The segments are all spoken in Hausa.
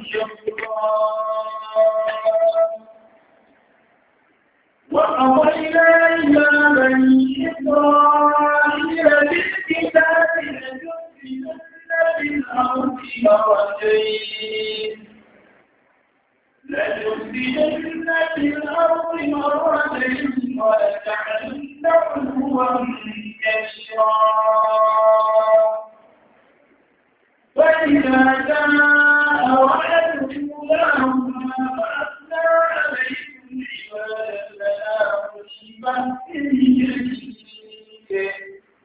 وقضينا إلى بني إسرائيل بالكتاب لتفسدن في الأرض مرتين ولتعلن علوا كبيرا فإذا جاء وعد أولاهما بعثنا عليكم عبادا لنا أولي بأس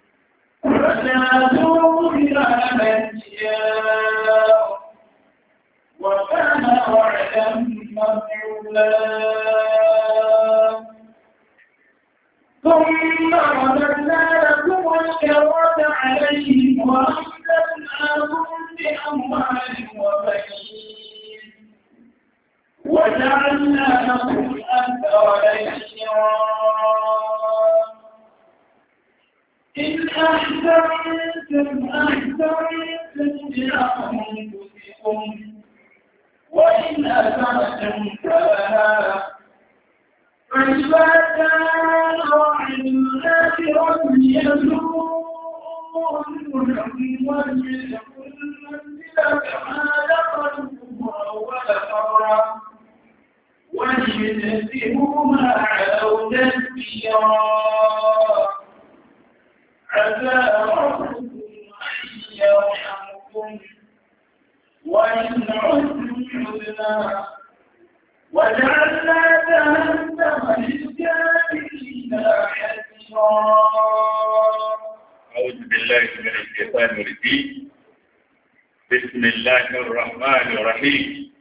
فجاءوا إلى من جاء وكان وعدا مفعولا ثم رددنا لكم الكرة عليهم وأمددناكم بأموال وبنين وجعلنا لكم أثرا إن أحسنتم لأنفسكم وإن أسأتم فلها فإذا كان وعد الآخرة يسوء وليدخل المنزل كما دخلوه أول مرة وليجزئوا ما علوا تسبيرا عسى ربكم أن يرحمكم وإن عدتم عدنا وجعلنا جهنم للكافرين حسيرا. أعوذ بالله من الشيطان الرجيم. بسم الله الرحمن الرحيم.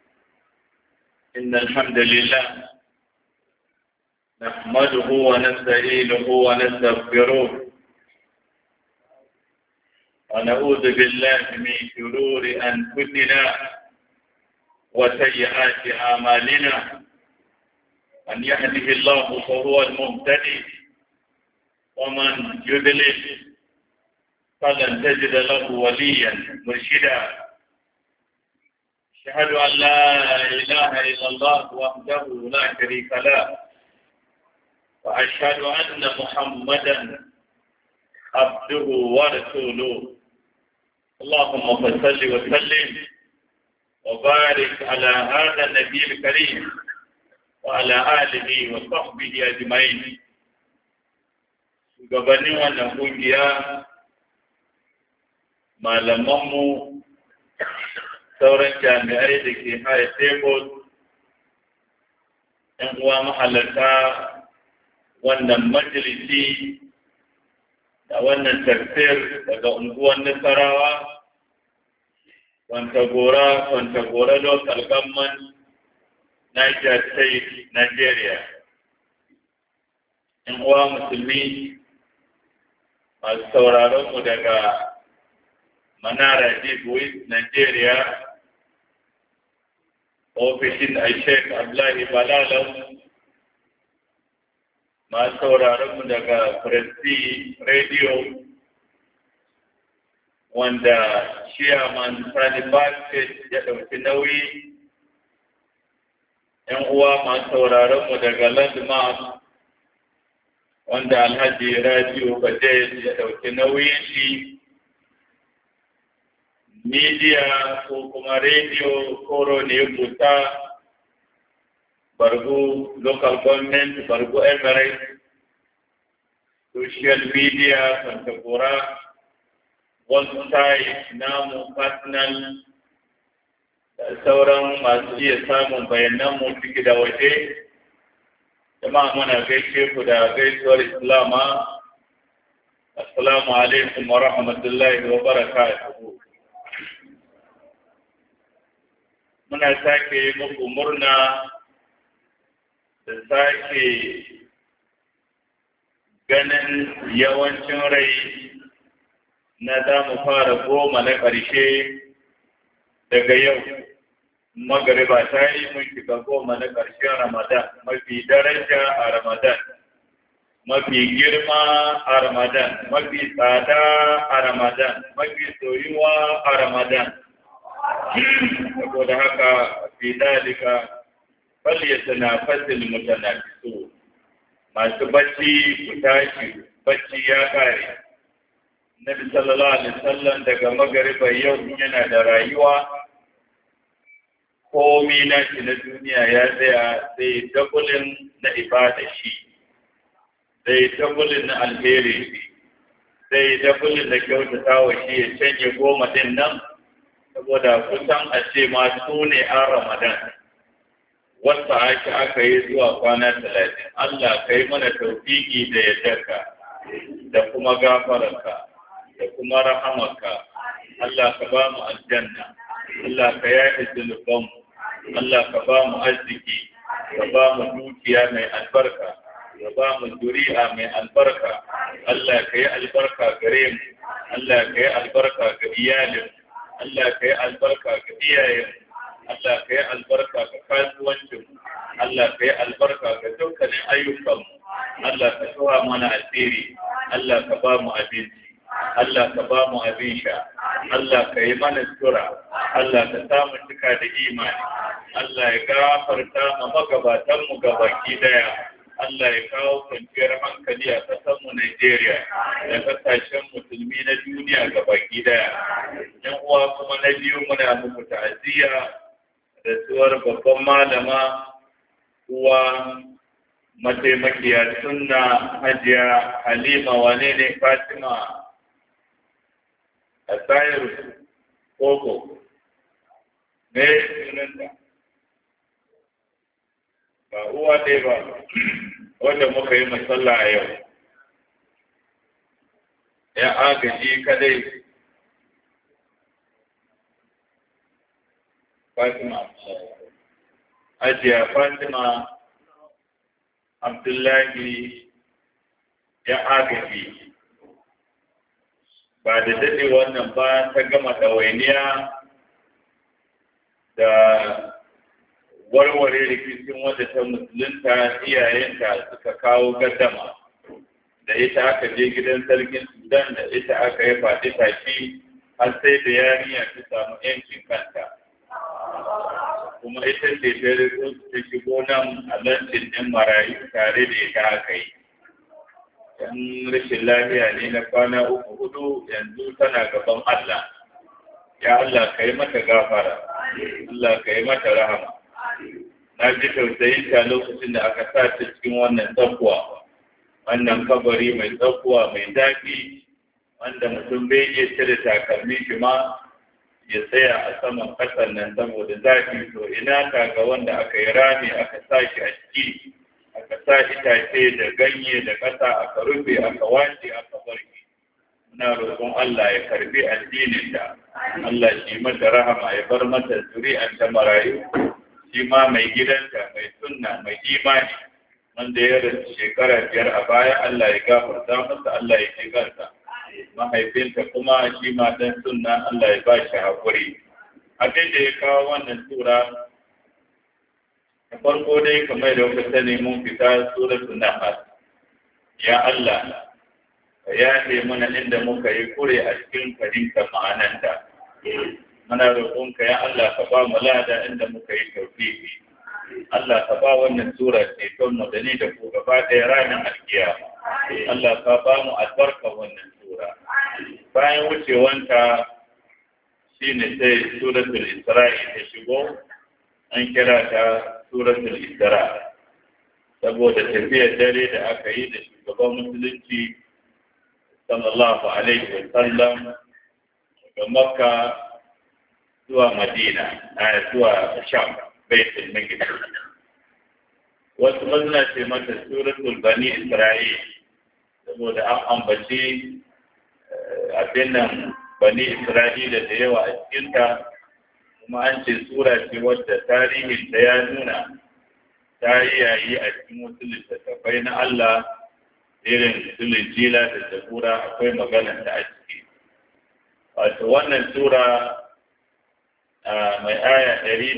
إن الحمد لله نحمده ونستعينه ونستغفره ونعوذ بالله من شرور أنفسنا وسيئات أعمالنا من يهده الله فهو المهتدي ومن يضلل فلن تجد له وليا مرشدا أشهد أن لا إله إلا الله وحده لا شريك له وأشهد أن محمدا عبده ورسوله اللهم صل وسلم وبارك على هذا النبي الكريم وعلى آله وصحبه أجمعين. Shugabannin wannan kungiya, malamanmu, sauran jami'ai da ke haya tebur, ‘yan uwa mahalarta wannan majalisi da wannan tafsir daga unguwar Nasarawa, Kwantagora Local Government, Niger State, Nigeria. ‘Yan uwa musulmi masu sauraronmu daga Manara Jibwis, Nigeria, ofishin Sheikh Abdullahi Balalau, masu sauraronmu daga Presti Radio, wanda Chairman Sani Basket ya ɗauki nauyi, ‘yan uwa masu sauraronmu daga Landmark, wanda Alhaji Radio Bajaj ya ɗauki nauyin shi, media ko kuma radio koro ne buta Bargu Local Government, Bargu Emirates, social media, Kwantagora, website namu personal da sauran masu iya samun bayananmu ciki da waje. Jama'a muna gaishe ku da gaisuwar Islama. Assalamu alaikum wa rahmatullahi wa barakatuhu. Muna sake muku murna da sake ganin yawancin rai na za mu fara 10 na ƙarshe daga yau. Magariba ta yi mun shiga 10 na ƙarshen Ramadan, mafi daraja a Ramadan, mafi girma a Ramadan, mafi tsada a Ramadan, mafi soyuwa a Ramadan. saboda haka fi dalika falyatanafasil mutanafisun masu bacci ku tashi bacci ya kare. Nabi sallallahu alaihi wasallam daga magariba yau yana da rayuwa komi na shi na duniya ya tsaya sai dabulin na ibada shi sai dabulin na alheri shi sai dabulin da kyautata wa shi ya canje 10 din nan saboda kusan a ce ma su ne an Ramadan wata aka yi zuwa kwana 30. Allah ka yi mana tawfiki da yardarka da kuma gafararka da kuma rahamarka. Allah ka ba mu aljanna, Allah ka yaɗe zunubanmu, Allah ka ba mu arziki, ka ba mu dukiya mai albarka, ka ba mu zuri'a mai albarka. Allah ka yi albarka gare mu, Allah ka yi albarka ga iyalin, Allah ka yi albarka ga iyayen, Allah ka yi albarka ga kasuwancin, Allah ka yi albarka ga dukkanin ayyukanmu, Allah ka tsawa mana asiri, Allah ka ba mu abinci, Allah ka ba mu abin sha, Allah ka yi mana sutura, Allah ka samu cika da imani, Allah ya gafarta ma magabatanmu gabaki daya, Allah ya kawo kwanciyar hankali a ƙasarmu Najeriya da ƙasashen musulmi na duniya gabaki daya. Yan uwa kuma na biyu muna muku ta'aziyya da tsuwar babban malama uwa mataimakiya sunna Hajiya Halima wane ne Fatima a tsayar koko ne sunanta ba uwa ɗaya ba wanda muka yi masalla a yau ya agaji kadai Fatima Hajiya Fatima Abdullahi ya agaji ba da daɗe wannan ba ta gama ɗawainiya da warware rikicin wadda ta musulunta iyayenta suka kawo gaddama da ita aka je gidan sarkin Sudan da ita aka yi faɗi tashi har sai da yarinya ta samu yancin kanta kuma ita ce ta riko ta shigo nan a lantin ɗin marayu tare da ita aka yi. Yan rashin lafiya ne na kwana 3-4 yanzu tana gaban Allah. Ya Allah ka yi mata gafara, Allah ka yi mata rahama. Na ji tausayin ta lokacin da aka sa ta cikin wannan tsakuwa, wannan kabari mai tsakuwa mai dafi, wanda mutum bai iya cire takalmi shi ma ya tsaya a saman ƙasar nan saboda zafi. To ina ka ga wanda aka yi rami aka sa shi a ciki, aka sa itace da ganye da ƙasa aka rufe aka wace aka barke. Muna roƙon Allah ya karbi addinin ta, Allah shi mata rahama ya bar mata zuri'an ta marayu, shi ma mai gidanta mai sunna mai imani wanda ya rasu shekara 5 a baya Allah ya gafarta masa, Allah ya shigarta. Mahaifinta kuma shi ma dan sunna Allah ya ba shi haƙuri. Abin da ya kawo wannan sura da farko dai kamar da kuka sani mun fita suratul Nahl. Ya Allah ya ce mana inda muka yi kure a cikin fahimtar ma'ananta. Muna roƙonka ya Allah ka ba mu lada inda muka yi tawfiqi. Allah ka ba wannan sura ceton mu da ni da ku gaba ɗaya ranar alkiyama. Allah ka ba mu albarka wannan sura. Bayan wucewanta shine sai suratul Isra'i ta shigo, an kira ta suratul Isra saboda tafiyar dare da aka yi da shugaban musulunci sallallahu alaihi wa sallam daga Makka zuwa Madina zuwa Sham Baitul Maqdis. Wasu mazna ce mata suratul Bani Isra'il saboda an ambaci abin nan Bani Isra'ila da yawa a cikinta, kuma an ce sura ce wadda tarihin ta ya nuna ta yi yayi a cikin wasu littattafai na Allah irin su Injila da Zabura akwai maganar ta a ciki. Wato wannan sura mai aya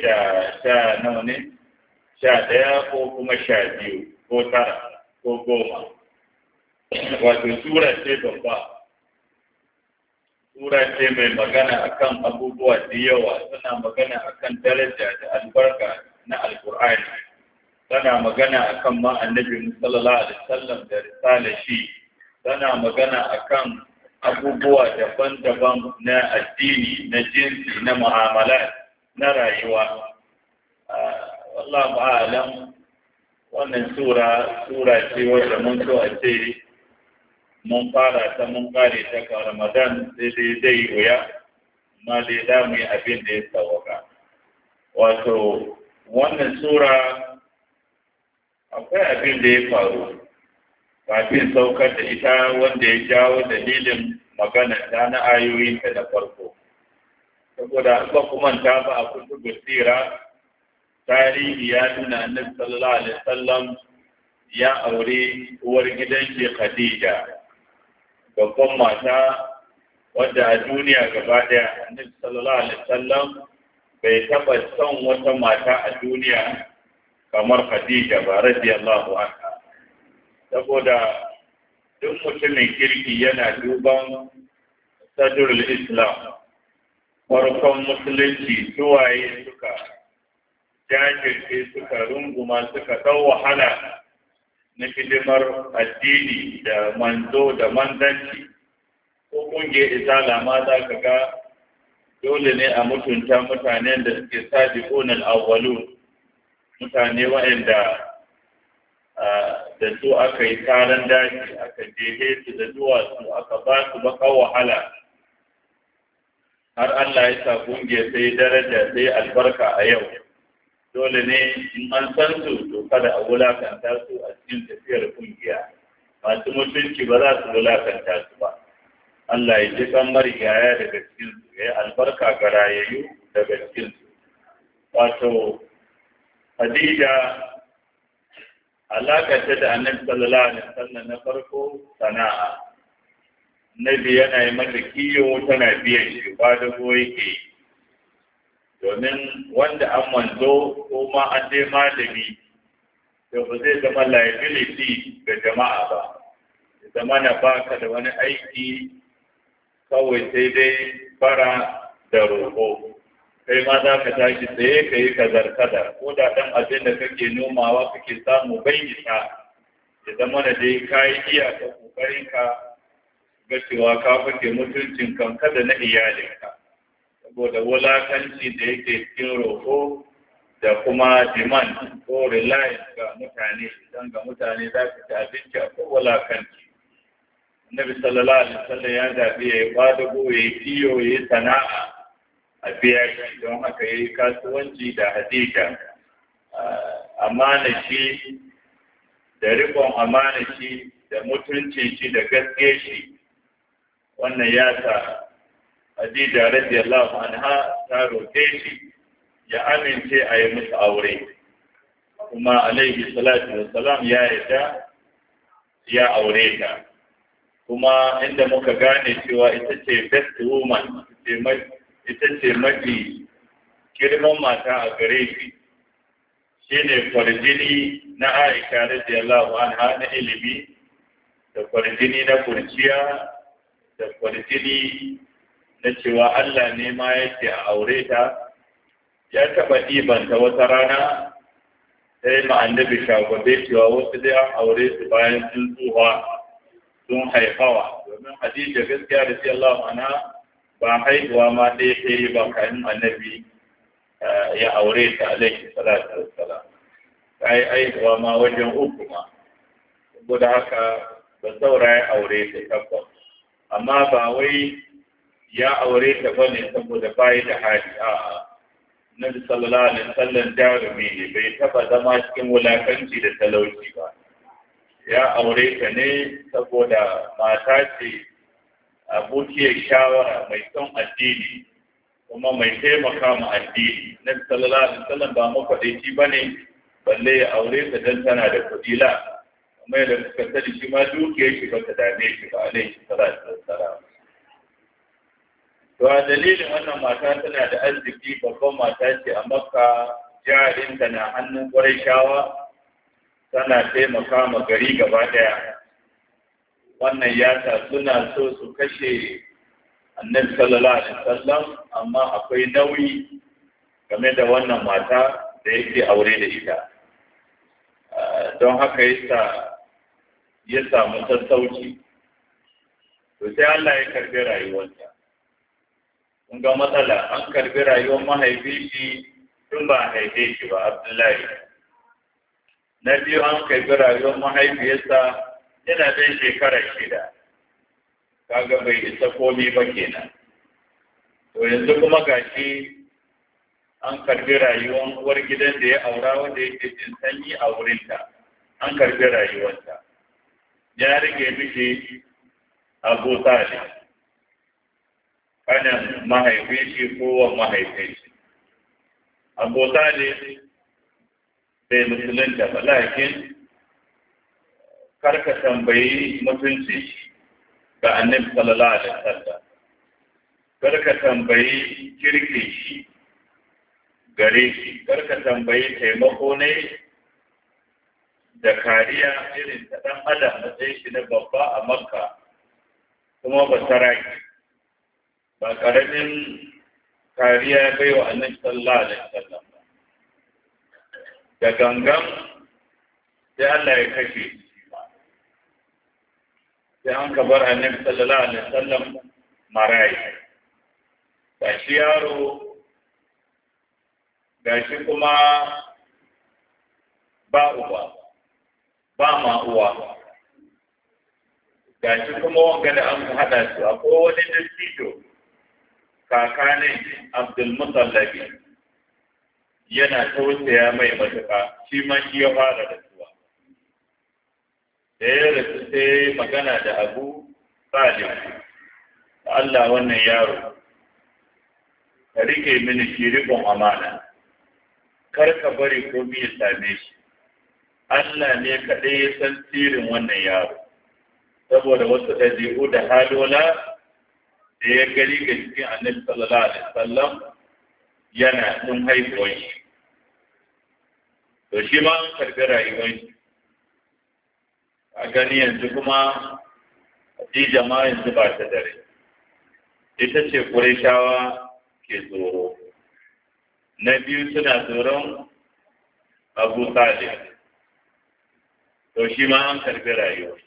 111 ko kuma 12 ko 9 ko 10. Wato sura ce babba. sura ce mai magana akan abubuwa da yawa, tana magana akan daraja da albarka na alkur'ani, tana magana akan ma annabi sallallahu alaihi wasallam da risala shi, tana magana akan abubuwa daban-daban na addini, na jinsi, na mu'amala, na rayuwa. Wallahu a'lam, wannan sura ce wadda mun so a ce mun fara ta mun kare ta ka Ramadan sai dai zai wuya, amma dai za mu yi abin da ya sauka. Wato wannan sura akwai abin da ya faru kafin saukar da ita wanda ya jawo dalilin magana ta na ayoyinta da farko. Saboda ba kuma ta ba a kutubu sira, tarihi ya nuna annabi sallallahu alaihi wasallam ya aure uwar gidan shi Khadija, babban mata wadda a duniya gaba daya annabi sallallahu alaihi wasallam bai taba son wata mata a duniya kamar Khadija ba radiyallahu anha. Saboda duk mutumin kirki yana duban sadrul Islam, farkon musulunci, suwaye suka jajirce, suka runguma, suka ɗau wahala na hidimar addini da manzo da manzanci. Ko ƙungiyar izala ma za ka ga dole ne a mutunta mutanen da suke sabiqun al-awwalun, mutane waɗanda da su aka yi taron daji, aka jehe su da duwatsu, aka ba su baka wahala har Allah ya sa ƙungiyar sai daraja sai albarka a yau. Dole ne in an san su to kada a wulakanta su a cikin tafiyar ƙungiya. Masu mutunci ba za su wulakanta su ba. Allah ya ji kan marigaya daga cikin su, ya yi albarka ga rayayyu daga cikin su. Wato Khadija alaƙarta da annabi sallallahu alaihi wasallam na farko sana'a. Nabi yana yi mata kiyo tana biyan shi ba da yake. Domin wanda an manzo ko ma an dai malami to ba zai zama liability ga jama'a ba. Zama na baka da wani aiki kawai sai dai bara da roƙo. Kai ma za ka tashi tsaye ka yi kazar-kazar, ko da ɗan abin da kake nomawa kake samu bai isa, ya zama da dai ka yi iyaka ƙoƙarinka ga cewa ka fake mutuncin kanka da na iyalinka. Saboda wulakanci da yake cikin roƙo da kuma demand ko reliance ga mutane, idan ga mutane za ka ci abinci akwai wulakanci. Annabi sallallahu alaihi wasallam ya zaɓi ya yi ƙwadago, ya yi kiyo, ya yi sana'a a biya shi, don haka ya yi kasuwanci da Hadija. Amana shi da riƙon amana shi da mutuncin shi da gaske shi, wannan ya sa Hadija radiyallahu anha ta roƙe shi ya amince a yi musu aure, kuma alaihi salatu wassalam ya yarda ya aure ta. Kuma inda muka gane cewa ita ce best woman, ita ce mafi girman mata a gare shi, shi ne kwarjini na Aisha radiyallahu anha na ilimi, da kwarjini na kurciya, da kwarjini na cewa Allah ne ma yake a aure ta. Ya taɓa ɗibanta wata rana sai ma annabi shagwabe cewa wasu dai an aure su bayan sun tsuha sun haifawa, domin Hadija gaskiya radiyallahu anha ba haihuwa ma ɗaya ta yi ba kayan annabi ya aure ta alaihi salatu wassalam. Ta yi haihuwa ma wajen uku ma, saboda haka ba saura ya aure ta tabbas. Amma ba wai ya aure ta bane saboda bayi da hali, a'a. Nabi sallallahu alaihi wasallam jarumi ne, bai taba zama cikin wulakanci da talauci ba. Ya aure ta ne saboda mata ce abokiyar shawara mai son addini kuma mai taimaka ma addini. Nabi sallallahu alaihi wasallam ba makwaɗaici ba ne balle ya aure ta don tana da kuɗi la. Kuma yadda suka sani shi ma dukiyar shi ba ta dame shi ba alaihi salatu wassalam. To a dalilin wannan mata tana da arziki, babban mata ce a Makka, jarinta na hannun Qurayshawa, tana taimaka ma gari gaba ɗaya. Wannan ya sa suna so su kashe annabi sallallahu alaihi wasallam, amma akwai nauyi game da wannan mata da yake aure da ita. Don haka ya samu sassauci. To sai Allah ya karbi rayuwarta. Kun ga matsala, an karbi rayuwar mahaifi shi tun ba a haife shi ba, Abdullahi. Na biyu an karbi rayuwar mahaifiyarsa yana ɗan shekara 6. Kaga bai isa komi ba kenan. To yanzu kuma gashi an karbi rayuwar uwar gidan da ya aura wanda yake jin sanyi a wurinta. An karbi rayuwarta. Ya rage mishi Abu Talib, kanan mahaifin shi kowa mahaifin shi. Abu Talib bai musulunta ba, lakin karka tambayi mutunci shi ga annabi sallallahu alaihi wasallam. Karka tambayi kirki shi gare shi, karka tambayi taimako ne da kariya irin ta ɗan adam matsayin shi na babba a Makka, kuma ba saraki, ba ƙaramin kariya bai wa annabi sallallahu alaihi wasallam ba. Da gangan sai Allah ya kashe shi ba. Sai an ka bar annabi sallallahu alaihi wasallam marayi. Ga shi yaro, ga shi kuma ba uba, ba ma uwa. Ga shi kuma wanga da an haɗa su, akwai wani dattijo, kakanin Abdul Mutallabi, yana tausaya mai matuƙa, shi ma shi ya fara rasuwa. Da ya rasu sai magana da Abu Talib, Allah wannan yaro, ka rike mini shi riƙon amana, kar ka bari komi ya same shi. Allah ne kaɗai ya san sirrin wannan yaro, saboda wasu ɗabi'u da halola da ya gari ga cikin annabi sallallahu alaihi wasallam yana tun haihuwar shi. To shi ma an karɓi rayuwar shi. A gani yanzu kuma Khadija ma yanzu ba ta dare. Ita ce Qurayshawa ke tsoro. Na biyu suna tsoron Abu Talib. To shi ma an karɓi rayuwar.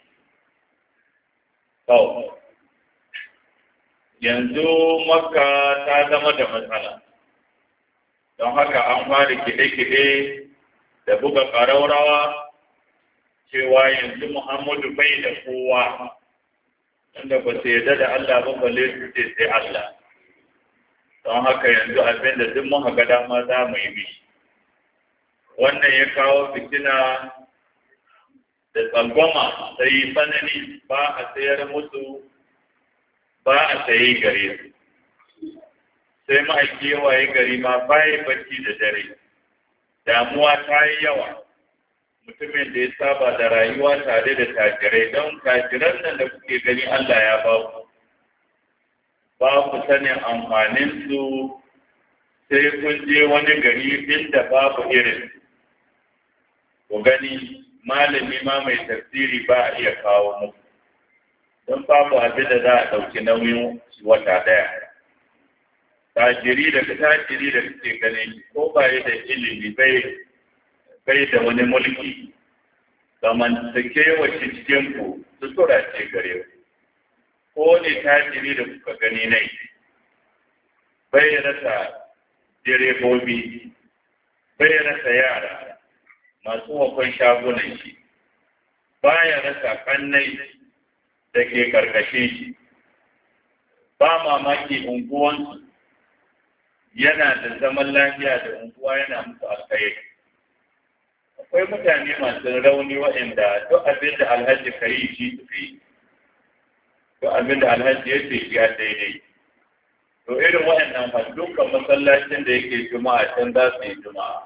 Yanzu Makka ta zama da matsala, don haka an fara kiɗe-kiɗe da buga ƙaraurawa cewa yanzu Muhammadu bai da kowa, wanda ba su yarda da Allah ba balle su ce sai Allah. Don haka yanzu abin da duk muka ga dama za mu yi mishi. Wannan ya kawo fitina da tsangwama sai tsanani, ba a sayar musu, ba a sayi gare su. Sai ma'aiki yawaye gari ma baya bacci da dare. Damuwa ta yi yawa. Mutumin da ya saba da rayuwa tare da tajirai, don tajiran nan da kuke gani Allah ya ba ku. Ba ku sanin amfaninsu sai kun je wani gari inda babu irin. Ku gani malami ma mai tafsiri ba a iya kawo muku, don babu abin da za a ɗauki nauyin wata ɗaya. Tajiri da kake gani ko ba yi da ilimi bai da wani mulki, zamantakewa cikin ku sutura ce gare ku. Ko ne tajiri da kuka gani nai, bai rasa direbobi, bai rasa yara masu wakon shagunan shi, baya rasa kannai da ke karkashin shi. Ba mamaki unguwansu yana da zaman lafiya da unguwa yana musu alkhairi. Akwai mutane masu rauni waɗanda duk abin da alhaji ka yi shi su yi, duk abin da alhaji ya ce ya daidai. To irin waɗannan fa dukkan masallacin da yake juma'a can za su yi juma'a.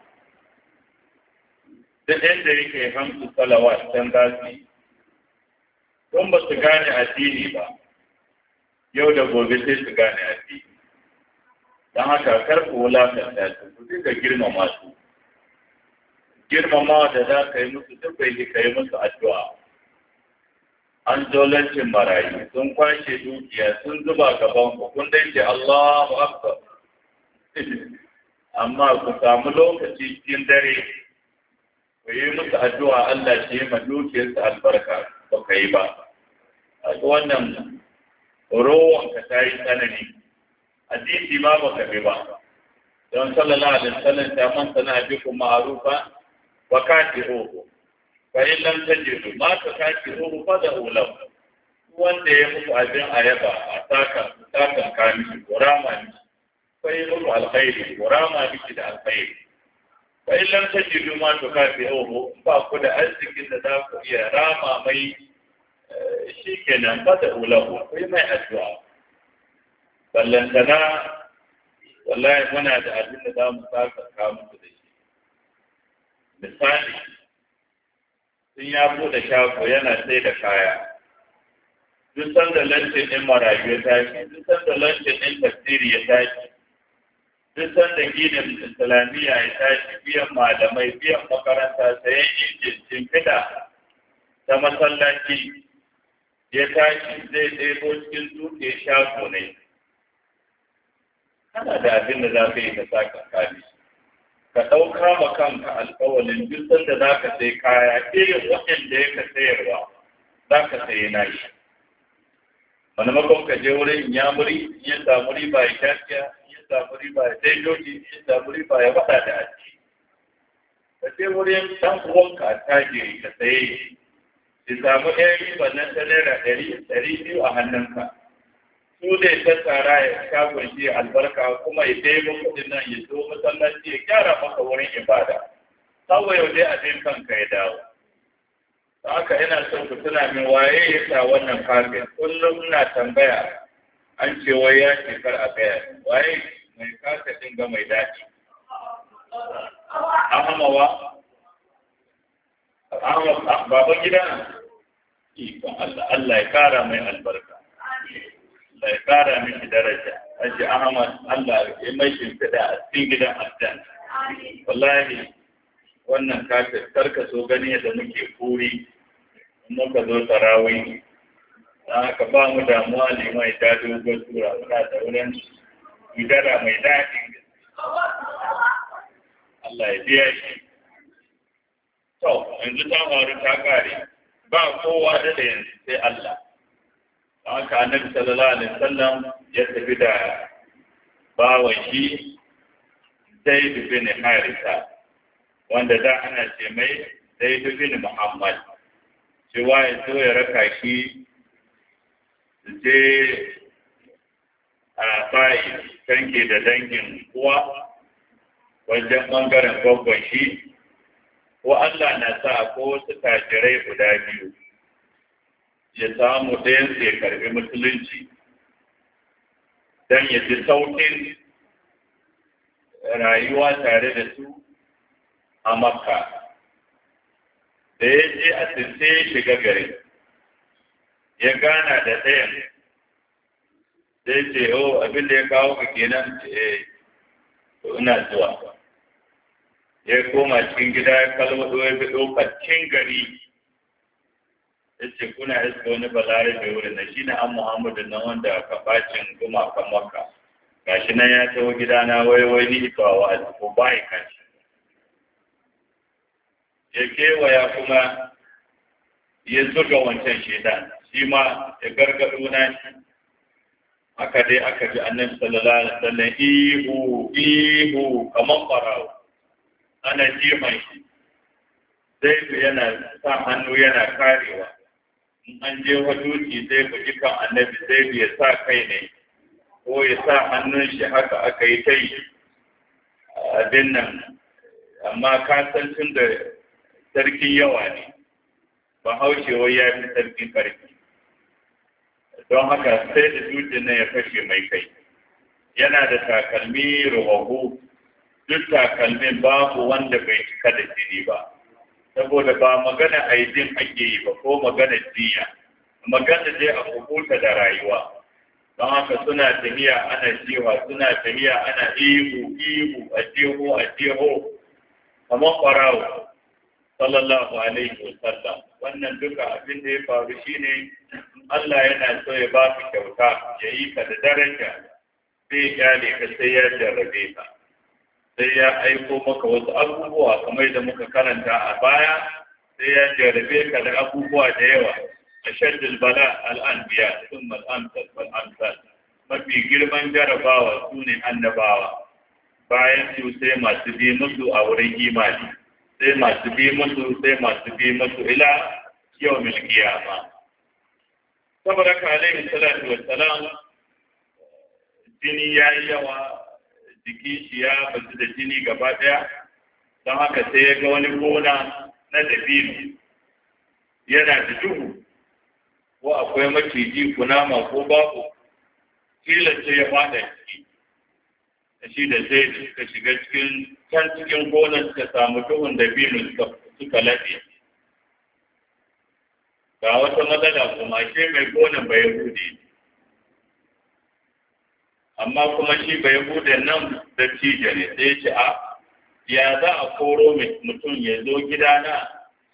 Duk inda yake hamsu salawat can za su yi. Don ba su gane addini ba, yau da gobe sai su gane addini. Don haka kar ku wulakanta su, ku dinga girmama su. Girmama da za ka yi musu duk bai ka yi musu addu'a. an zolancin marayu, sun kwashe dukiya, sun zuba gaban ku, kun dai ce Allahu Akbar. Amma ku samu lokaci cikin dare, ku yi musu addu'a Allah shi ma dukiyarsu albarka, ba ka yi ba. A wannan rowan ka ta yi tsanani, hadisi ma ba ka bi ba. Don sallallahu alaihi wasallam ta man sana bikum ma'rufa wa katiruhu. Fa in lam tajidu ma takatiruhu fa da ulam. Wanda ya muku abin ayaba a takan kamishi kurama miki. Fa yi muku alkhairi kurama miki da alkhairi. Fa in lam tajidu ma takatiruhu ba ku da arzikin da za ku iya rama mai shikenan fa da ulam. Ku yi mai addu'a. Ballantana wallahi muna da abin da za mu saka muku da shi. Misali, sun ya buɗe shago yana sai da kaya. Duk sanda lancin ɗin marayu ya tashi, duk sanda lancin ɗin tafsiri ya tashi, duk sanda ginin islamiyya ya tashi, biyan malamai, biyan makaranta, sayan injin shimfiɗa ta masallaci ya tashi zai ɗebo cikin duke shago ne. Kana da abin da za ka yi ka saka kari. Ka ɗauka ma kanka alƙawalin duk sanda za ka sai kaya irin waɗanda ya ka sayarwa za ka sayi nashi. Wani makon ka je wurin yamuri, ya samu riba ya kyaskiya, ya samu riba ya daidoji, ya samu riba ya faɗa da aji. Ka je wurin ɗan uwanka a tajiri ka saye, ya samu ɗaya riba na ta naira 100 a hannunka. Su ne ta tsara ya shagon shi albarka kuma ya ɗaya kuɗin nan ya zo masallaci ya gyara maka wurin ibada. Kawai yau dai a ɗin kanka ya dawo. Haka ina son ku tuna min waye ya sa wannan kafin. Kullum ina tambaya an ce wai ya ce kar a gaya. Waye mai kasa ɗin ga mai daɗi. Ahamawa. Baban gida. Ikon Allah ya kara mai albarka. Allah ya kara miki daraja. Aji Ahmad Allah ya mai shimfiɗa a cikin gidan aljanna. Wallahi wannan kafin karka so gani yadda muke kuri muka zo tarawih. Da haka ba mu damuwa ne mai ta dogon tura muna da wurin idara mai daɗi. Allah ya biya shi. To, yanzu ta faru ta kare. Ba kowa da yanzu sai Allah. Haka annabi sallallahu alaihi wasallam ya tafi da bawan shi Zaid bin Harisa wanda da ana ce mai Zaid bin Muhammad cewa ya zo ya raka shi je a bayi tanke da dangin uwa wajen ɓangaren gwaggon shi ko Allah na sa ko wasu tajirai guda biyu ya samu ɗayan ya karɓi musulunci don ya ji sauƙin rayuwa tare da su a Makka. Da ya je a sai ya shiga gari, ya gana da ɗayan, sai ce, abin da ya kawo ka kenan ina zuwa. Ya koma cikin gida ya kalmado ya bi ɗaukacin gari. Ya ce kuna iska wani balare da wurin na shi na an Muhammadu na wanda ka bacin gumakan Makka. Ga shi nan ya taho gidana wai ni ita wa wa'azi ko ba ya kashi. Ya kewaya kuma ya zuga wancan shaidan shi ma ya gargaɗo na shi. Haka dai aka bi annabi sallallahu alaihi wasallam ihu kamar farawo. Ana jiman shi. Sai yana sa hannu yana karewa. In an je wa duki sai ku ji kan annabi sai ya sa kai ne ko ya sa hannun shi haka aka yi ta yi abin nan amma ka san tun da sarkin yawa ne ba haushewa ya fi sarkin ƙarfi don haka sai da dutsen nan ya fashe mai kai yana da takalmi ruhahu duk takalmin babu wanda bai cika da jini ba saboda ba magana aidin ake yi ba ko magana jiya magana dai a kubuta da rayuwa don haka suna tafiya ana cewa suna tafiya ana ihu a jeho kamar ƙwarawo sallallahu alaihi wasallam. Wannan duka abin da ya faru shine Allah yana so ya ba ka kyauta, ya yi ka da daraja, sai ya kyale ka sai ya jarrabe ka. Sai ya aiko maka wasu abubuwa kamar da muka karanta a baya, sai ya jarrabe ka da abubuwa da yawa. Ashaddul bala al-anbiya thumma al-amsal wal-amsal. Mafi girman jarabawa su ne annabawa. Bayan su sai masu bi musu a wurin imani. Sai masu bi musu ila yau milkiyama. Saboda ka alaihi salatu wassalam, jini ya yi yawa, jiki shi ya basu da jini gaba ɗaya, don haka sai ya ga wani gona na dabino yana da duhu, ko akwai maciji kunama ko babu, tilace ya fada ciki. Shi da sai suka shiga cikin gonar suka samu duhun dabino suka laɗe. Ga wata matsala kuma shi mai gonan bai bude. Amma kuma shi bai bude nan da cije ne, sai ce ya za a koro mutum ya zo gidana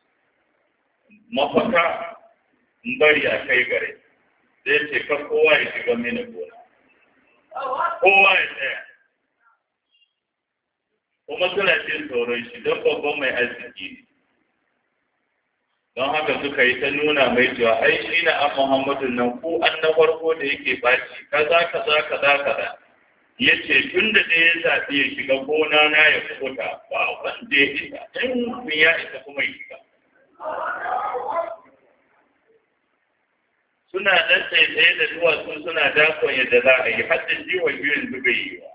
mafaka in bari a kai gare. Sai ce ka kowa ya shiga mini gona. Kowa ya tsaya. Kuma suna jin tsoron shi don babban mai arziki ne. Don haka suka yi ta nuna mai cewa ai shi na an Muhammadu nan ko an na farko da yake baci kaza. Ya ce tun da ɗaya ya zaɓi ya shiga gona na ya kuta ba wanda ya shiga, in ya isa kuma ya shiga. Suna nan tsaye da duwatsu suna dakon yadda za a yi, haddin jiwon biyun duka yi wa.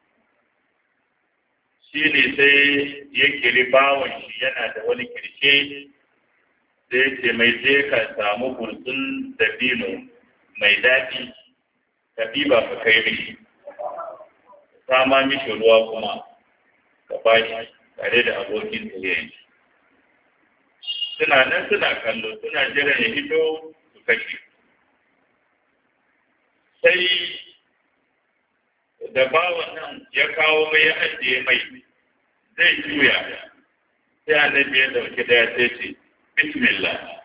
Shi ne sai ya kiri bawon shi yana da wani kirshe, sai ya ce mai je ka samu burtsun dabino mai daɗi, ka ɗiba ka kai mishi. Sama mishi ruwa kuma ka bashi tare da abokin tafiyan shi. Suna nan suna kallo, suna jiran ya hito su kashe. Sai da bawan nan ya kawo mai ya ajiye mai zai juya, sai annabi ya dauki daya sai ce bismillah.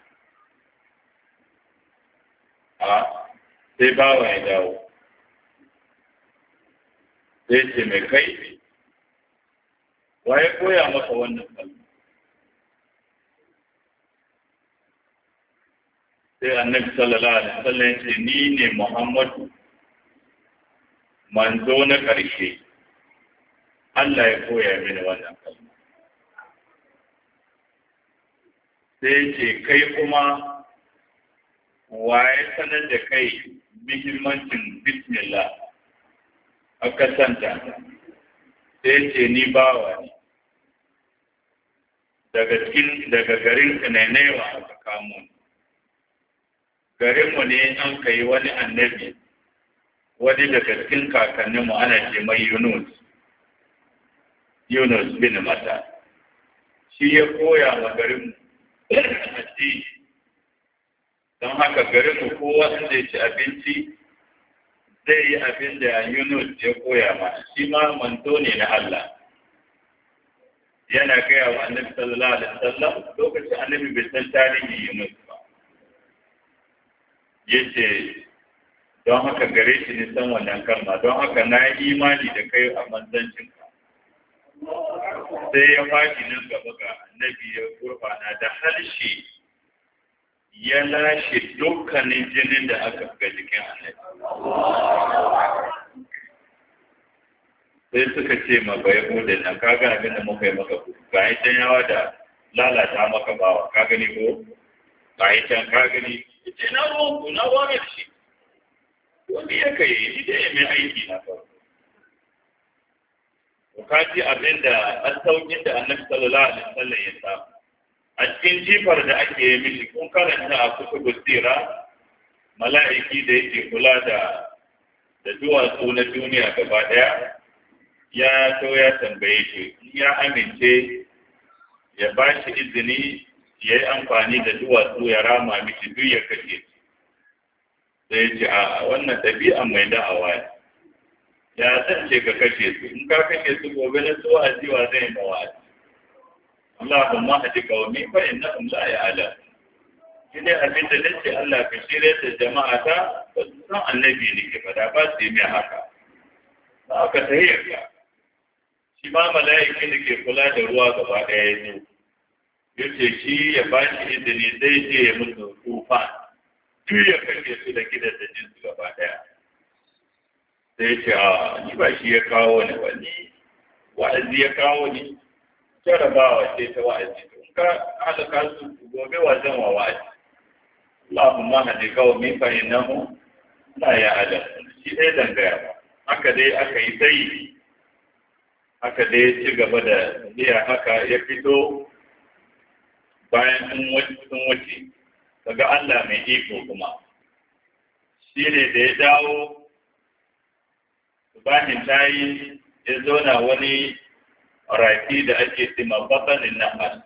Sai bawa ya dawo. Sai ce mai kai, wa ya koya maka wannan kalma? Sai annabi sallallahu alaihi wasallam ya ce ni ne Muhammadu, manzo na ƙarshe. Allah ya koya mini wannan kalma. Sai ce kai kuma wa ya sanar da kai muhimmancin bismillah? Aka santa, sai ce ni bawa ne, daga garin Nenewa aka kamo. Garinmu ne an kai wani annabi, wani daga cikin kakanninmu ana ce mai Yunus bin Mata. Shi ya koya wa garinmu addini, don haka garinmu kowa inda ya ci abinci zai yi abin da Yunus ya koya mana. Shi ma manzo ne na Allah. Yana gaya wa annabi sallallahu alaihi wasallam lokacin annabi bai san tarihi Yunus ba. Yace don haka gare shi ne san wannan kalma, don haka na yi imani da kai a manzancin ka. Sai ya faɗi nan gaba ga annabi ya gurbana da harshe ya lashe dukkanin jinin da aka ga jikin annabi. Sai suka ce ma bai bude nan kaga abin da muka yi maka ga yi can yawa da lalata maka bawa ka gani ko ga yi can ka gani ce na ruwan ku na wani da shi wani ya kai ni da ya mai aiki na farko. Ka ji abin da an saukin da annabi sallallahu alaihi wasallam ya samu a cikin jifar da ake yi mishi. Kun karanta a kutubu sira, mala'iki da yake kula da duwatsu na duniya gaba daya ya so ya tambaye shi ya amince ya ba shi izini ya yi amfani da duwatsu ya rama mishi duk ya kashe. Sai ce a wannan ɗabi'a mai da'awa ne, ya zan ce ka kashe su, in ka kashe su gobe na so a jiwa zai ma wa'azi. Allahumma hadi qaumi fa innahum la ya'lamun. Idan abin da nace Allah ka shirye da jama'a ta ba su san annabi ne ke fada ba su yi mai haka. Ba ka tahiyar ka. Shi ma mala'ikin da ke kula da ruwa gaba ɗaya ya zo. Yace shi ya ba shi izini zai je ya mutu tufa. Duk ya kashe su da gidan da jinsu gaba ɗaya. Sai ce ni ba shi ya kawo ni ba ni wa'azi ya kawo ni. Jarabawa ce ta wa'azi. Ka halaka su gobe wajen wa wa'azi. Allahumma hadi qaumi fa innahum la ya'lamun. Shi dai dangaya ba. Haka dai aka yi sai haka dai ci gaba da biya haka ya fito bayan sun wuce daga Allah mai iko kuma. Shi ne da ya dawo bayan tayi ya zauna wani rafi da ake cima basanin nahar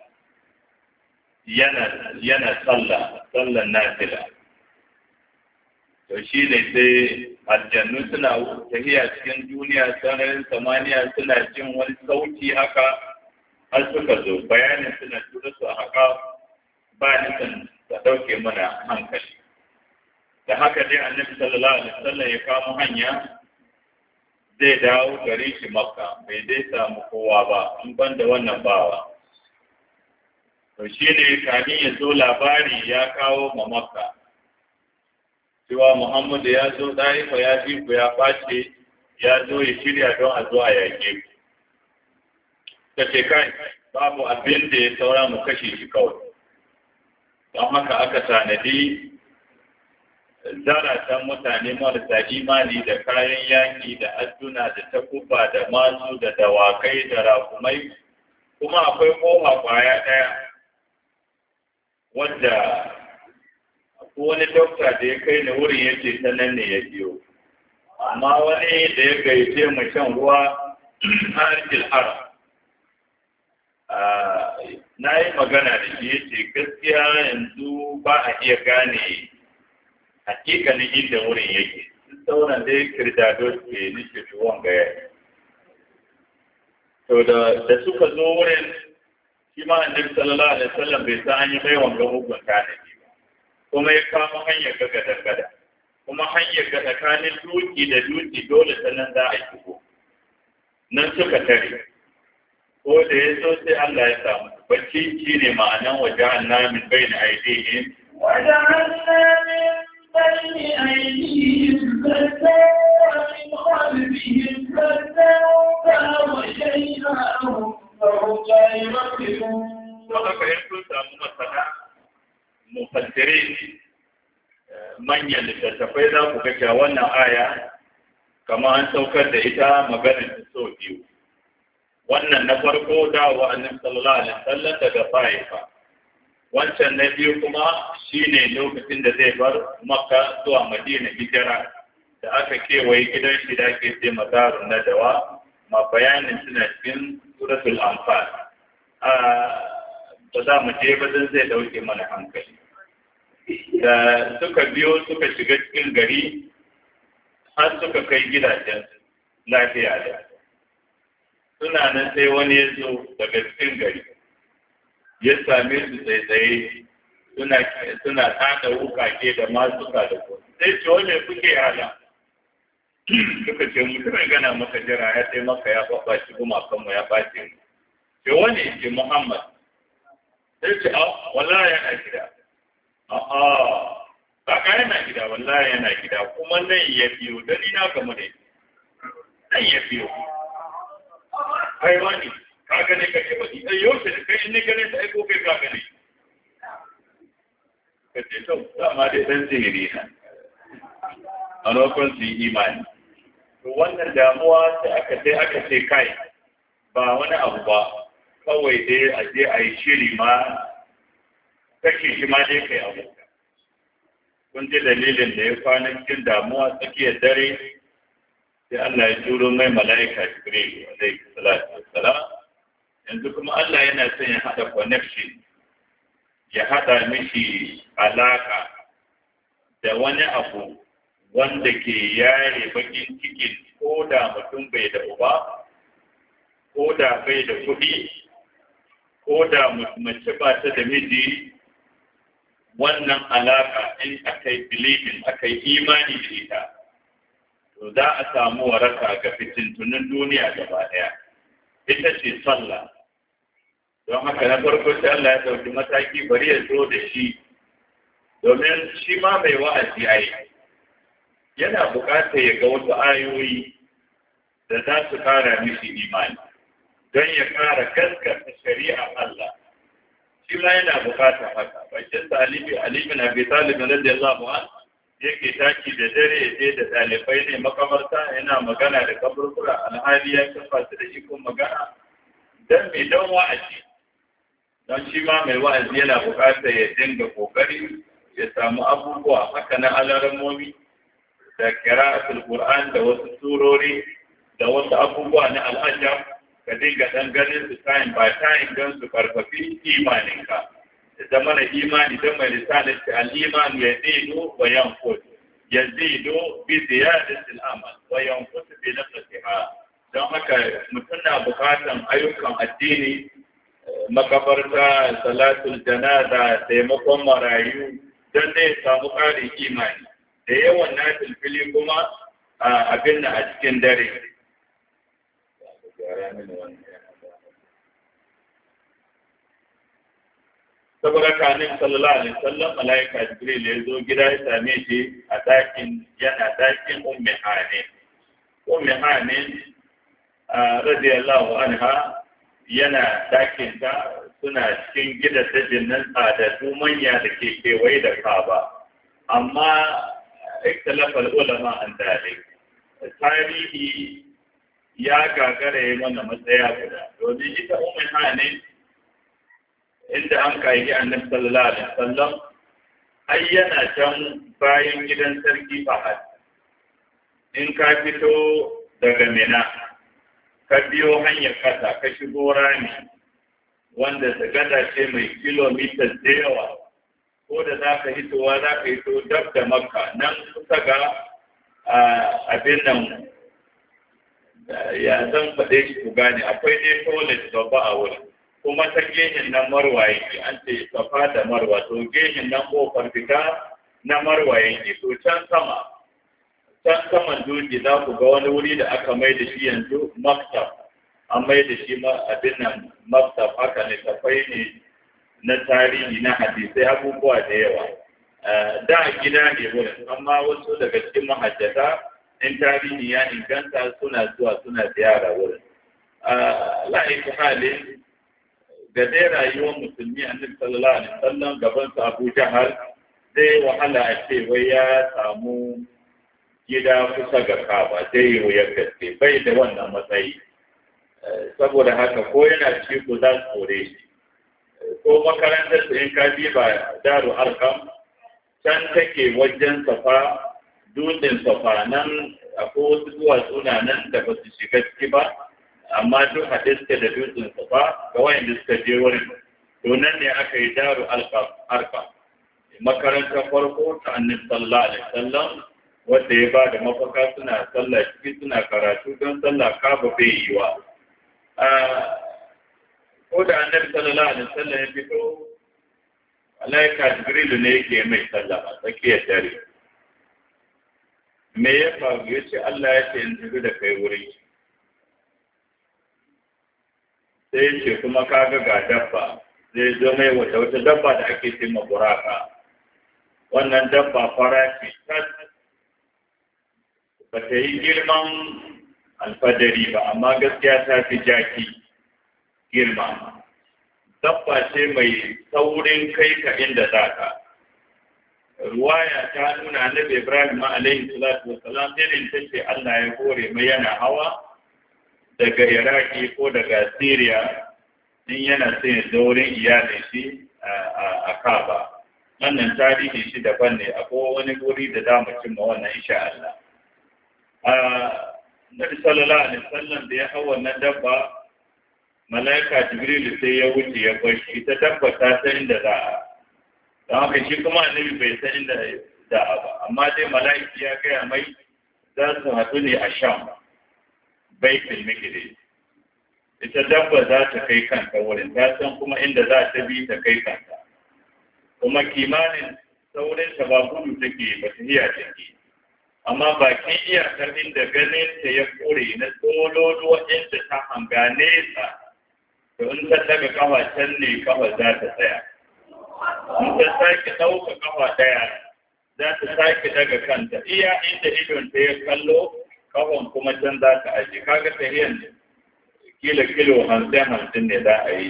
yana sallan nafila. To shi ne sai aljannu suna tafiya cikin duniya sanarin samaniya suna jin wani sauti haka har suka zo bayanin suna tura su haka ba nisan da ɗauke mana hankali. Da haka dai annabi sallallahu alaihi wasallam ya kamo hanya zai dawo gari shi Makka bai dai samu kowa ba in ban da wannan bawa. To shi ne kamin ya zo labari ya kawo ma Makka cewa Muhammadu ya zo ɗaifa ya fi ku ya ɓace ya zo ya shirya don a zo a yaƙe ku. Ta ce kai babu abin da ya saura mu kashe shi kawai. Don haka aka tanadi zaratan mutane marasa imani da kayan yaƙi da adduna da takuba da masu da dawakai da rakumai kuma akwai ƙofa ƙwaya ɗaya wadda wani dokta da ya kai ni wurin ya ce ta nan ne ya biyo amma wani da ya gaice mu shan ruwa harkil haram na yi magana da shi ya ce gaskiya yanzu ba a iya gane hakikanin inda wurin yake sauran dai kirdado ke nishe tuwon gaya to da suka zo wurin shi ma annabi sallallahu alaihi wasallam bai san an yi mai wanga hukun tanadi ba kuma ya kama hanyar gada kuma hanyar ga tsakanin duki da duki dole sannan za a shigo nan suka tare ko da ya so sai Allah ya samu bacci shine ma'anan waja'alna min bayni aydihim وجعلنا من بين أيديهم سدا ومن خلفهم سدا فأغشيناهم فهم لا يبصرون. وهكذا يكون samu masana mufassirin manyan littattafai za ku ga wannan aya kama an saukar da ita maganar so biyu. Wannan na farko dawo annabi sallallahu alaihi wasallam daga Faifa. Wancan na biyu kuma shine lokacin da zai bar Makka zuwa Madina hijira da aka kewaye gidan shi da ke ce mazarun nadawa ma bayanin suna cikin suratul Anfal. Ba za mu je ba zai dauke mana hankali. Da suka biyo suka shiga cikin gari har suka kai gidajen lafiya da suna nan sai wani ya zo daga cikin gari ya same su tsaye suna tada wukake da masuka da ku sai ce wani kuke hala suka ce mutumin gana maka jira ya sai maka ya faɓa shi kuma kanmu ya ɓace mu ce wani ce Muhammad sai ce wallahi yana gida kaka yana gida wallahi yana gida kuma nan ya biyo dan ina kama ne nan ya biyo kai wani ka gane ka ce ba idan yau da kai in ne gane ta aiko kai ka gane ka ce to dama dai dan sihiri na a lokacin su yi imani to wannan damuwa sai aka ce kai ba wani abu ba kawai dai a je a yi shiri ma kashe shi ma dai kai abu kun ji dalilin da ya kwana cikin damuwa tsakiyar dare sai Allah ya turo mai mala'ika Jibril alaihi salatu wassalam yanzu kuma Allah yana son ya hada connection ya hada mishi alaka da wani abu wanda ke yare bakin cikin ko da mutum bai da uba ko da bai da kuɗi ko da mace ba ta da miji wannan alaka in aka yi believing aka yi imani da ita to za a samu waraka ga fitintunin duniya gaba ɗaya ita ce sallah don haka na farko sai Allah ya ɗauki mataki bari ya zo da shi domin shi ma mai wa'azi ai yana buƙatar ya ga wasu ayoyi da za su kara mishi imani don ya kara gaskata shari'a Allah shi ma yana buƙatar haka bakin da Ali bin Abi Talib radiyallahu anhu yake taki da dare ya je da ɗalibai ne makamarta yana magana da kaburbura alhali ya kafa su da ikon magana don mai don wa'azi don shi ma mai wa'azi yana buƙatar ya dinga kokari ya samu abubuwa haka na alarammomi da kira'atul Qur'an da wasu surori da wasu abubuwa na al'ajab ka dinga dan ganin su time by time don su karfafi imaninka da zama na imani don mai lisanin al-iman yazidu wa yanqus yazidu bi ziyadati al-amal wa yanqus bi nafsiha don haka mutum na bukatan ayyukan addini makabarta salatul janaza taimakon marayu don dai samu ƙarin imani da yawan na filfili kuma abin da a cikin dare. Saboda kanin sallallahu alaihi wasallam malaika Jibril ya zo gida ya same shi a yana ɗakin Ummi Hanin. Ummi Hanin radiyallahu anha yana ɗakin ta suna cikin gidajen nan tsadaddu manya da ke kewaye da Kaaba. Amma ikhtalafa ulama an dalik tarihi ya gagara ya mana matsaya guda domin ita Ummu Hanin inda an kai Annabi sallallahu alaihi wasallam ai yana can bayan gidan sarki Fahad in ka fito daga Mina ka biyo hanyar kasa ka shigo rami wanda ta gada ce mai kilomita da yawa ko da za ka hitowa za ka hito dab da Makka nan kusa ga abin nan ya zan faɗe shi ku gane akwai dai toilet babba a wurin kuma ta gehen nan Marwa yake an ce Safa da Marwa to gehen nan kofar fita na Marwa yake to can saman doji za ku ga wani wuri da aka mai da shi yanzu maktab an mai da shi abin nan maktab haka ne tafai ne na tarihi na hadisai abubuwa da yawa da gida ne wurin amma wasu daga cikin mahajjata in tarihi ya inganta suna zuwa suna ziyara wurin la'aiki halin ga dai rayuwar musulmi annabi sallallahu alaihi wasallam gaban su Abu Jahal zai wahala a ce wai ya samu gida kusa ga Kaaba zai wuyar gaske bai da wannan matsayi saboda haka ko yana ci ko za su kore shi ko makarantar su in ka ba Daru Arkam can take wajen Safa dutsen Safa nan akwai wasu duwatsu na nan da ba su shiga ciki ba amma duk haɗe suke da dutsen Safa ga wayanda suka je wurin to nan ne aka yi Daru Arkam makarantar farko ta Annabi sallallahu alaihi wasallam wanda ya ba da mafaka suna sallah ciki suna karatu don sallah Kaaba bai yi wa ko da Annabi sallallahu alaihi wasallam ya fito malaika Jibril ne yake mai sallama tsakiyar dare me ya faru ya ce Allah ya ce in tafi da kai wuri sai ce kuma kaga ga dabba zai zo mai wata dabba da ake ce ma buraka wannan dabba fara ce ba ta yi girman alfadari ba amma gaskiya ta fi jaki girma dabba ce mai saurin kai ka inda za ka ruwaya ta nuna annabi Ibrahim alaihi salatu wassalam irin take Allah ya kore mai yana hawa daga Iraki ko daga Syria in yana sai da wurin iyalin shi a Kaaba wannan tarihi shi daban ne akwai wani guri da za mu cimma wannan insha Allah Nabi sallallahu alaihi wasallam da ya hawa wannan dabba malaika Jibril sai ya wuce ya bar shi ta dabba ta san inda za a don haka shi kuma annabi bai san inda za a ba amma dai mala'iki ya gaya mai za su haɗu ne a Sham Baitul Maqdis ita dabba za ta kai kanta wurin, ta san kuma inda za ta bi ta kai kanta. Kuma kimanin saurinta ba gudu take ba tafiya take. Amma bakin iyakar inda ganin ta ya kore na tsololuwa inda ta hanga nesa, to in ta daga kafa can ne kafa za ta tsaya. In ta sake ɗauka kafa ɗaya, za ta sake daga kanta. Iya inda idon ta ya kallo, kafan kuma can za ta aje. Kaga tafiyan kilo 50 ne za a yi.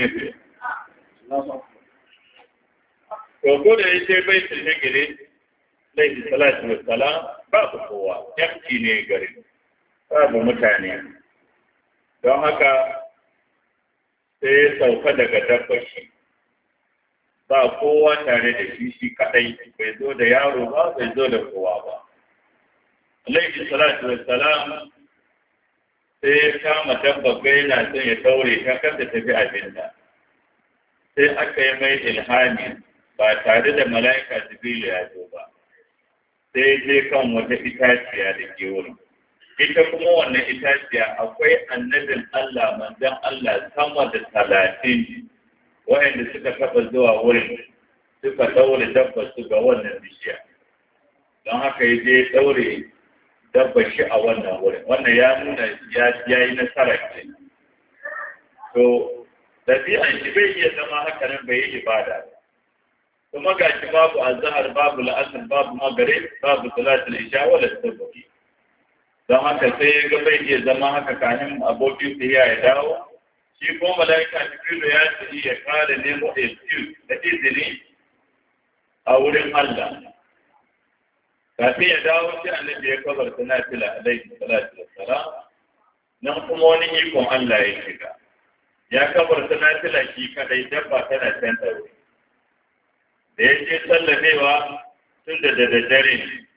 To ko da ya ce bai ta shigire, Alaihi salatu wassalam, babu kowa, yanki ne gari, babu mutane. Don haka sai ya sauka daga dabbashi. Ba kowa tare da shi kadai, bai zo da yaro ba, bai zo da kowa ba. Alaihi salatu wassalam sai ya kama dabba yana son ya daure ta kada tafi abinda. Sai aka yi mai ilhami ba tare da mala'ika Jibrilu ya zo ba. Sai je kan wata itaciya da ke wurin. Ita kuma wannan itaciya akwai annabin Allah, manzon Allah sama da 30 waɗanda suka taɓa zuwa wurin suka ɗaure dabba su ga wannan bishiya. Don haka ya je ɗaure dabba shi a wannan wurin. Wannan ya nuna ya yi nasara ke. To, ɗabi'an shi bai iya zama haka nan bai yi ibada. Kuma ga shi babu azhar, babu la'asar, babu maghrib, babu salatul isha wala subhi. Don haka sai ya ga bai iya zama haka kafin abokin ya dawo. Shi ko malaika Jibrilu ya ce ya kare nemo excuse da izini a wurin Allah. Kafin ya dawo sai annabi ya kabar nafila alaihi salatu wassalam. Nan kuma wani ikon Allah ya shiga. Ya kabar nafila shi kadai dabba tana can tsaro. Da ya ce sallamewa tun da daddare ne,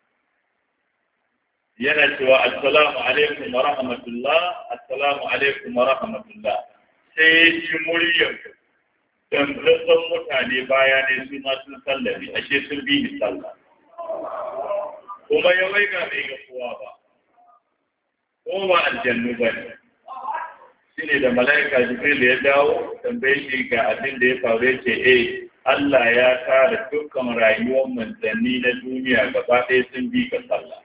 yana cewa assalamu alaikum wa rahmatullah, assalamu alaikum wa rahmatullah. Sai ya ci muryar danzazan mutane baya ne su ma sun sallame, ashe sun bi ni sallah. Kuma ya waiga bai ga kowa ba, ko ba aljannu ba ne. Shi ne da mala'ika Jibril ya dawo, tambaye shi ga abin da ya faru ce, Allah ya tara dukkan rayuwar manzanni na duniya gaba ɗaya sun bi ka sallah.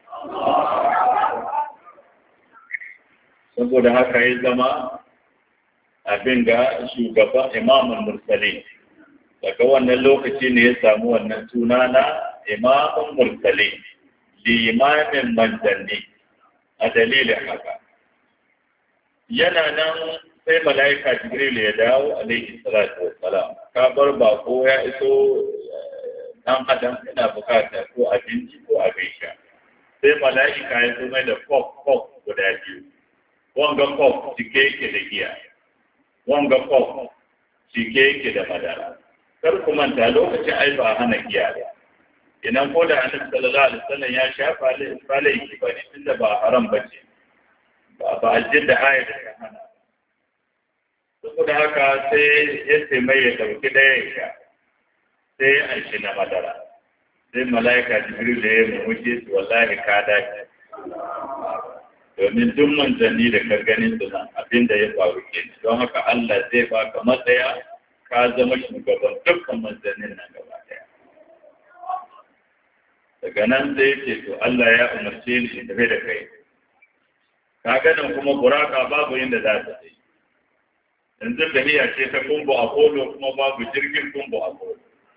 Saboda haka ya zama abin ga shugaban imamun mursali. Daga wannan lokaci ne ya samu wannan suna na imamun mursali, limamin manzanni a dalilin haka. Yana nan sai mala'ika Jibril ya dawo alaihi salatu wassalam. Ka bar bako ya iso dan adam yana bukata ko abinci ko abin sha. Sai mala'ika ya zo mai da kok guda biyu. Wanga kok cike yake da giya. Wanga kok cike yake da madara. Kar ku manta lokacin ai ba hana giya ba. Idan ko da Annabi sallallahu alaihi wasallam ya shafa laifi ba ne tunda ba haram bace. Ba a jidda ayat da ta hana. Saboda haka sai ya ce mai ya ɗauki ɗaya ya sha, sai an shi na madara. Sai mala'ika Jibril da ya murmushe su wallahi ka dace. Domin duk manzanni da ka ganin su nan abin da ya faru ke. Don haka Allah zai baka matsaya ka zama shugaban dukkan manzannin nan gaba ɗaya. Daga nan sai ya ce to Allah ya umarce ni in tafi da kai. Ka ganin kuma buraka babu inda za ta yi. Yanzu tafiya ce ta kumbu a kolo kuma babu jirgin kumbu a kolo.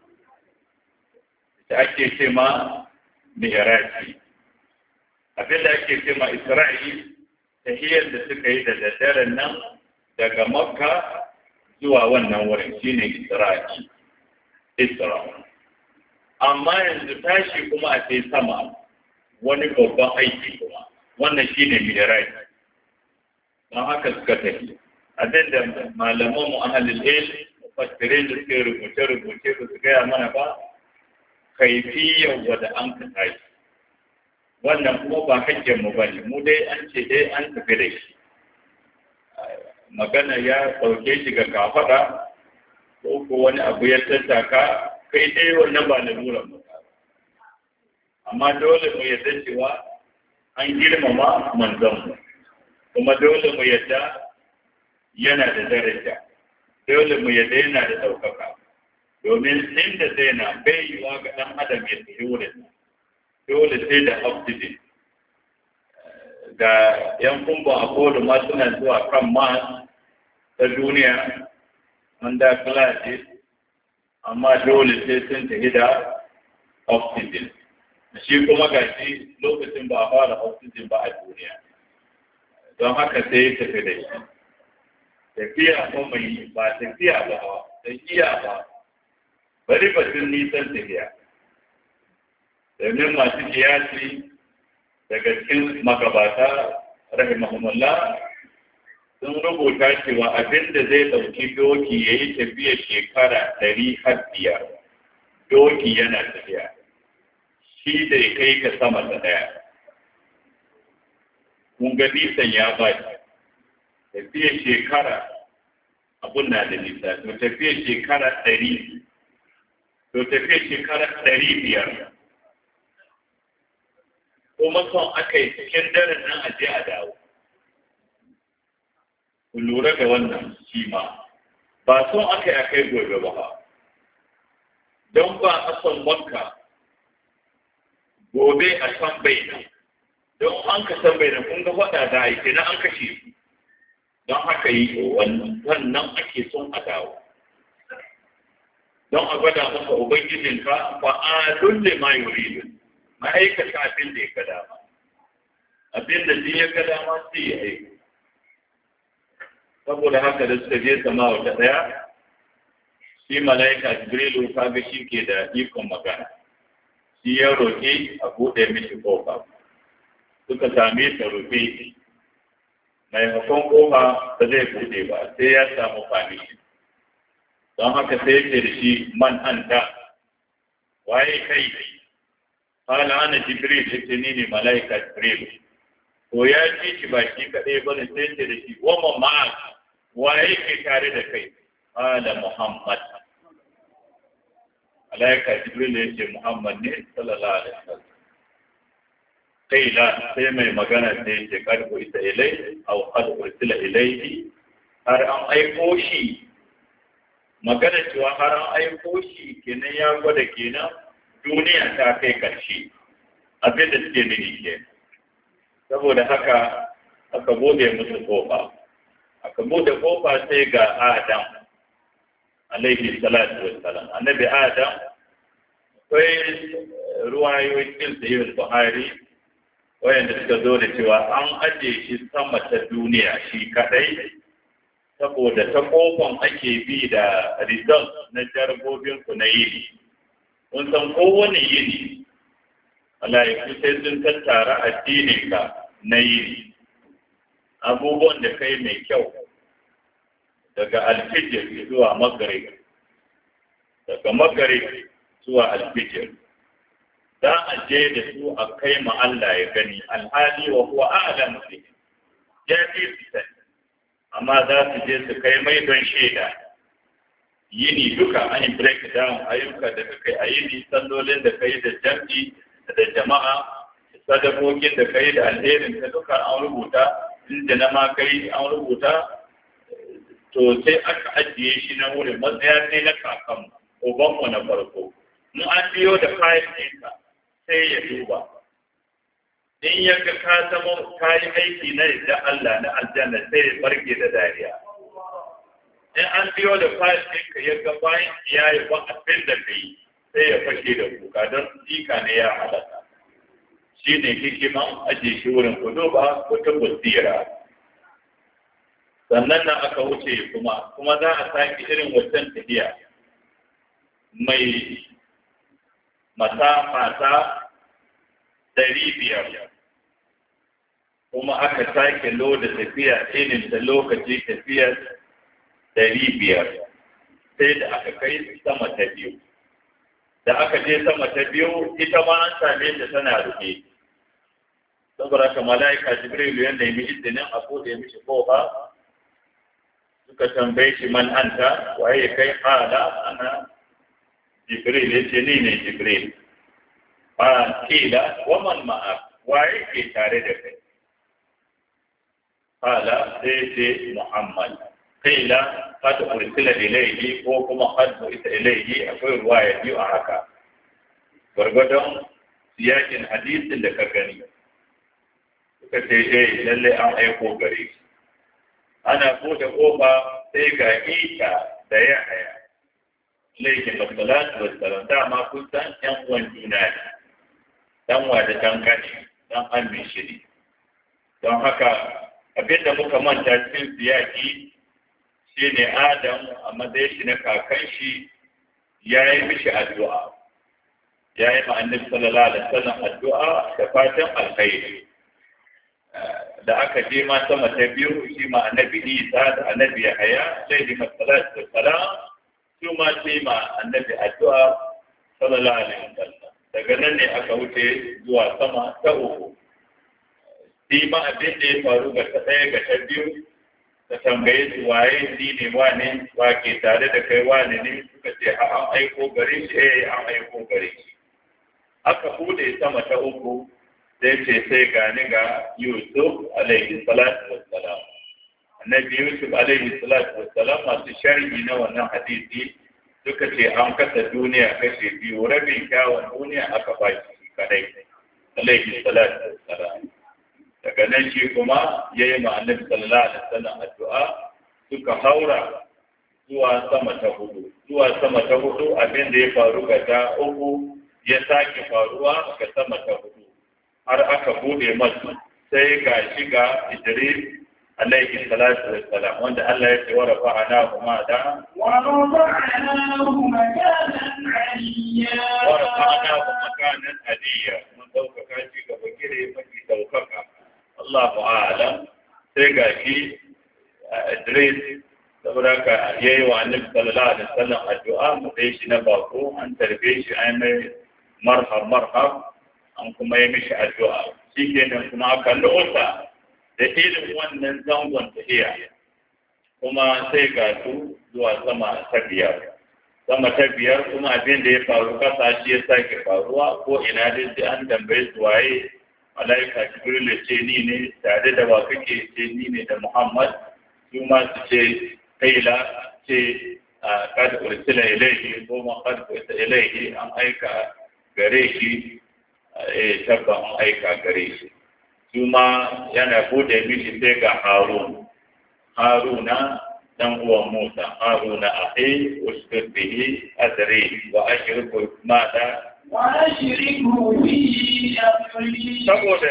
Da ake ce ma mi'raji. Abin da ake ce ma Isra'i, tahiyar da suka yi da daddaren nan daga Makka zuwa wannan wurin shine Isra'i. Amma yanzu tashi kuma a sai sama wani babban aiki kuma. Wannan shine mi'raji. Don haka suka tafi. Abin da malaman mu ahalul ilm mufassirin da suke rubuce ba su gaya mana ba kaifiyar wadda an ka tashi. Wannan kuma ba hakkin mu bane, mu dai an ce dai an tafi da shi. Magana ya ɗauke shi ga kafaɗa ko wani abu ya tattaka kai dai wannan ba laluran mu. Amma dole mu yarda cewa an girmama manzon mu, kuma dole mu yarda yana da daraja, dole mu yadda yana da ɗaukaka, domin inda zai na bai yiwa ga ɗan adam ya tafi wurin, dole sai da oxygen. Ga ‘yan kumban Apollo ma suna zuwa kan Mars ta duniya, wanda classes, amma dole sai sun tafi da oxygen. Shi kuma gashi lokacin ba a fara oxygen ba a duniya, don haka sai ya tafi da shi. Tafiya ko mai ba tafiya ba, tafiya ba, bari batun nisan tafiya. Domin masu kiyasi daga cikin magabata rahimahumullah sun rubuta cewa abinda zai ɗauki doki ya yi tafiya shekara 100 doki yana tafiya, shi da ya kai ka sama da ɗaya. Mun ga nisan ya ba shi, tafiya shekara abun na da nisa, to tafiya shekara 100, to tafiya shekara 500. Kuma son aka yi cikin daren nan a je a dawo. Ku lura da wannan shi ma, ba son aka yi a kai gobe ba. Don ba a son Makka gobe a san bai nan. Don an ka san bai nan kun ga faɗa da aiki na an kashe su. Don haka yi wannan ake son a dawo. Don a gwada maka Ubangijinka ba a dulle ma yuridu. Ma'aikata abin da ya ga dama, abin da shi ya ga dama sai ya aiki. Saboda haka da suka je sama wata ɗaya, shi mala'ika Jibrilu kaga shi ke da ikon magana. Shi ya roƙi a buɗe mishi ƙofa. Suka same ta rufe. Maimakon ƙofa ba zai buɗe ba, sai ya samu famishi. Don haka sai ce da shi man anta, waye kai? Kala ana Jibril, yace ni ne mala'ika Jibril. To ya ji shi ba shi kaɗai ba ne sai ce da shi, wa ma'a waye ke tare da kai? Kala Muhammad. Mala'ika Jibril ya ce Muhammad ne sallallahu alaihi wasallam. Kaila sai mai magana sai ya ce karku ita ilai, au karku sila ilaihi, har an aiko shi. Magana cewa har an aiko shi kenan ya gwada kenan duniya ta kai ƙarshe, abin da suke mini ke. Saboda haka aka bude musu ƙofa. Aka bude ƙofa sai ga Adam, alaihi salatu wassalam. Annabi Adam, akwai ruwayoyi cikin Sahih Buhari wayanda suka zo da cewa an ajiye shi sama ta duniya shi kadai, saboda ta ƙofan ake bi da result na jarabobinku na yini. Kun san kowane yini, mala'iku sai sun tattara addininka na yini, abubuwan da kai mai kyau, daga alfijir zuwa magrib, daga magrib zuwa alfijir, za a je da su a kai ma Allah ya gani, alhali wa kuwa a'lamu bihi, ya fi fitan, amma za su je su kai mai don shaida. Yini duka an yi break down ayyuka da kai a yini, sallolin da kai da jam'i da jama'a, sadakokin da kai da alherin ka duka an rubuta, inda na ma kai an rubuta. To sai aka ajiye shi na wurin matsaya sai na kakan ubanmu na farko. Mu an biyo da kayan ɗinka sai ya duba. In ya ga ka zama kayi aiki na da Allah na aljanna sai ya barke da dariya. In an biyo da kayan ɗinka ya ga bayan ya yi ba abin da ka yi sai ya fashe da kuka don jika ne ya halaka. Shi ne hikiman ajiye shi wurin kudu ba wata basira. Sannan nan aka wuce kuma za a sake irin wancan tafiya mai mata 500, kuma aka sake loda tafiya irin da lokaci tafiyar 500, sai da aka kai sama ta biyu. Da aka je sama ta biyu ita ma an same ta tana rufe. Saboda ka mala'ika Jibrilu ya nemi izinin a bude mishi kofa, suka tambaye shi man anta, waye kai? Qala ana Jibril, yace ni ne Jibril. Qila wa man ma'a, waye ke tare da kai? Qala sai ce Muhammad. qila qad ursila ilayhi ko kuma qad ursila ilayhi akwai ruwaya biyu a haka gwargwadon siyakin hadisin da ka gani suka ce lalle an aiko gare shi ana bude kofa sai ga Isa da Yahaya alaihi salatu wassalam dama kun san yan uwan juna ne dan wa da dan kani dan amin shiri don haka abinda muka manta cikin siyaki shine Adam a matsayin shi na kakan shi ya yi mishi addu'a ya yi ma'annin sallallahu alaihi wasallam addu'a da fatan alkhairi da aka je ma sama ta biyu shi ma annabi Isa da annabi Yahaya alaihi salatu wassalam su ma sai ma annabi addu'a sallallahu alaihi wasallam daga nan ne aka wuce zuwa sama ta uku shi ma abin da ya faru ga ta ɗaya ga ta biyu ta tambaye su waye ni ne wane wa ke tare da kai wane ne suka ce an aiko gare shi an aiko gare shi aka bude sama ta uku sai ce sai gani ga Yusuf alaihi salatu wassalam annabi Yusuf alaihi salatu wassalam masu sharhi na wannan hadisi suka ce an kasa duniya kashe biyu rabin kyawun duniya aka ba shi kadai alaihi salatu wassalam daga nan shi kuma ya yi ma annabi sallallahu alaihi wasallam addu'a suka haura zuwa sama ta hudu abin da ya faru ga ta uku ya sake faruwa ga sama ta hudu har aka bude masu sai ga shiga Idris alaihi salatu wassalam wanda Allah ya ce wa rafa'ana huma da wa rafa'nahu makanan aliyya mun daukaka shi ga bagire mafi daukaka Allahu a'lam sai ga shi Idris saboda ka yayi wa Annabi sallallahu alaihi wasallam addu'a mu dai shi na bako an tarbe shi an mai marhab an kuma yi mishi addu'a shi kenan kuma aka lota da irin wannan zangon tafiya kuma sai ga su zuwa sama ta biyar kuma abin da ya faru kasa shi ya sake faruwa ko ina dai sai an tambaye su waye malaika Jibril ce ni ne tare da ba kake ce ni ne da Muhammad su ma su ce kaila ce kad ursila ilayhi ko ma kad ursila ilayhi an aika gare shi tabba an aika gare shi su ma yana bude mishi sai ga Haruna dan uwan Musa Haruna akhi uskud bihi adri wa ashriku ma da wa ashriku bihi amri saboda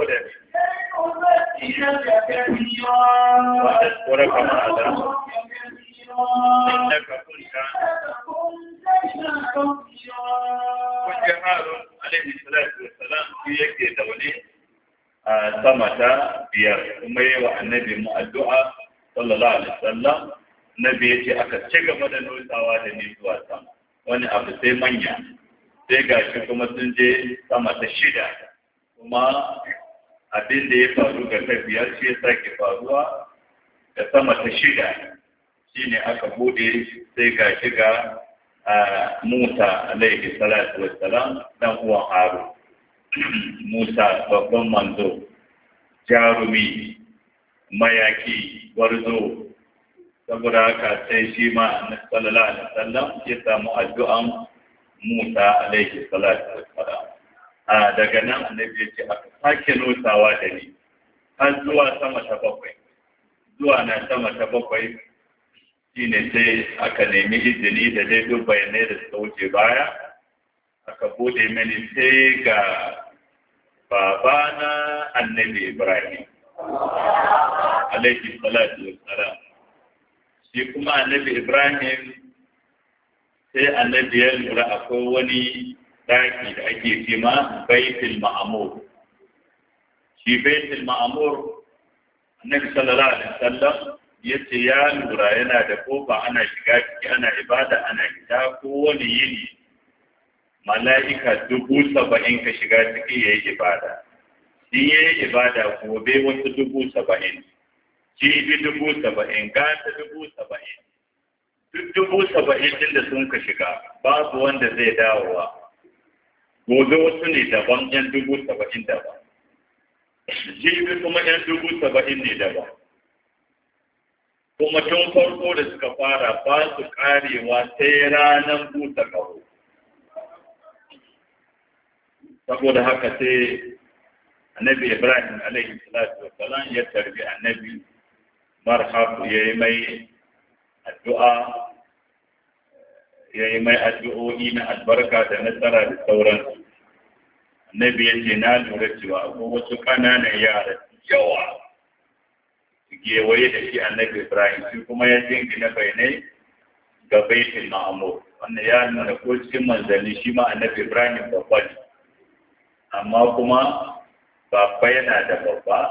وأذكرك ماذا إنك كنت Harun alaihi salatu wassalam shi yake zaune a sama ta biyar kuma yi wa annabi mu addu'a sallallahu alaihi wasallam nabi yace aka ci gaba da nutsawa da ni zuwa sama wani abu sai manya sai gashi kuma sun je sama ta shida kuma abin da ya faru ga ta biyar shi ya sake faruwa da sama ta shida shine aka bude sai gashi ga Musa alaihi salatu wassalam dan uwan Harun Musa babban manzo jarumi mayaki warzo saboda haka sai shi ma sallallahu alaihi wasallam ya samu addu'an Musa alaihi salatu wassalam daga nan annabi ya ce aka sake notawa da ni har zuwa sama ta bakwai shine sai aka nemi izini da dai duk bayanai da suka wuce baya aka bude mini sai ga babana annabi Ibrahim alaihi salatu wassalam shi kuma annabi Ibrahim sai annabi ya lura akwai wani daki da ake cema Baitul Ma'mur shi Baitul Ma'mur annabi sallallahu alaihi wasallam yace ya lura yana da kofa ana shiga ciki ana ibada ana fita ko wani yini mala'ika 70,000 ka shiga ciki yayi ibada shi yayi ibada gobe wasu 70,000 jibi 70,000 gata 70,000 duk 70,000 din da sun ka shiga babu wanda zai dawowa gobe wasu ne daban yan 70,000 daban jibi kuma yan 70,000 ne daban kuma tun farko da suka fara ba su karewa sai ranar buta ƙaho. Saboda haka sai annabi Ibrahim alaihi salatu wassalam ya tarbi annabi marhabu ya yi mai addu'a, ya yi mai addu'o'i na albarka da nasara da sauransu. Annabi ya ce na lura cewa akwai wasu ƙananan yara yawa gewaye da shi annabi Ibrahim, shi kuma ya jingina bayanai ga baitul ma'mur. Wannan ya nuna ko cikin manzanni shi ma annabi Ibrahim babba ne, amma kuma babba yana da babba.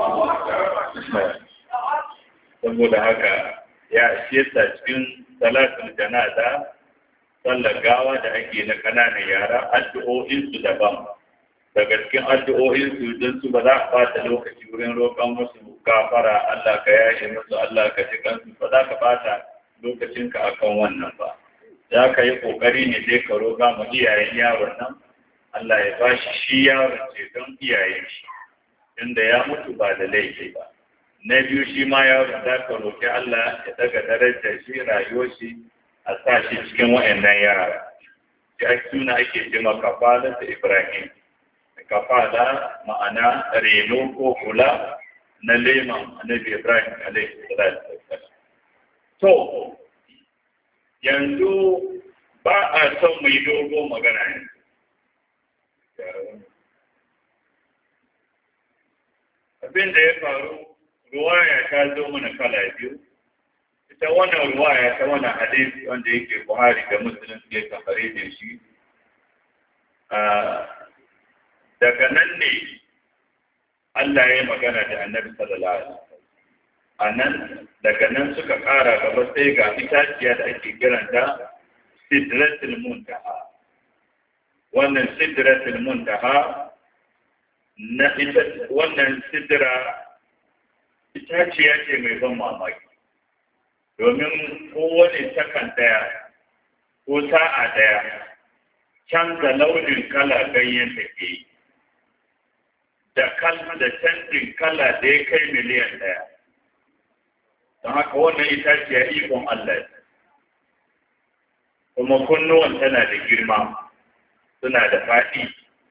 Saboda haka ya shesa cikin salatul janaza, sallar gawa da ake na ƙananan yara, addu'o'insu daban. Daga cikin addu'o'insu don su ba za a bata lokaci wurin roƙon musu gafara, Allah ka yashe musu, Allah ka ji kansu, ba za ka bata lokacinka akan wannan ba. Za ka yi ƙoƙari ne dai ka roƙa ma iyayen yaron nan, Allah ya ba shi yaron ce don iyayen shi, inda ya mutu ba da laifi ba. Na biyu shi ma yaron za ka roƙi Allah ya daga darajar shi, rayuwar shi, a sa shi cikin wa'annan yara. Ya suna ake jima kafala da Ibrahim. Kafala ma'ana reno ko kula na leman annabi Ibrahim alaihi salatu wassalam. To yanzu ba a son mu yi dogo magana yanzu. Abin da ya faru, ruwaya ta zo mana kala biyu. Ita wannan ruwaya ta wannan hadisi wanda yake Buhari da Muslim ya kafare da shi. Daga nan ne Allah ya yi magana da annabi sallallahu alaihi wasallam. Daga nan suka ƙara gaba sai ga itaciya da ake kiranta Sidratul Muntaha. Wannan Sidratul Muntaha wannan sidra itaciya ce mai ban mamaki. Domin kowane sakan daya ko sa'a daya canza launin kala ganyen da ke yi. Da canjin kala da ya kai miliyan 1. Don haka wannan itaciya ikon Allah. Kuma kunnuwan tana da girma, suna da faɗi.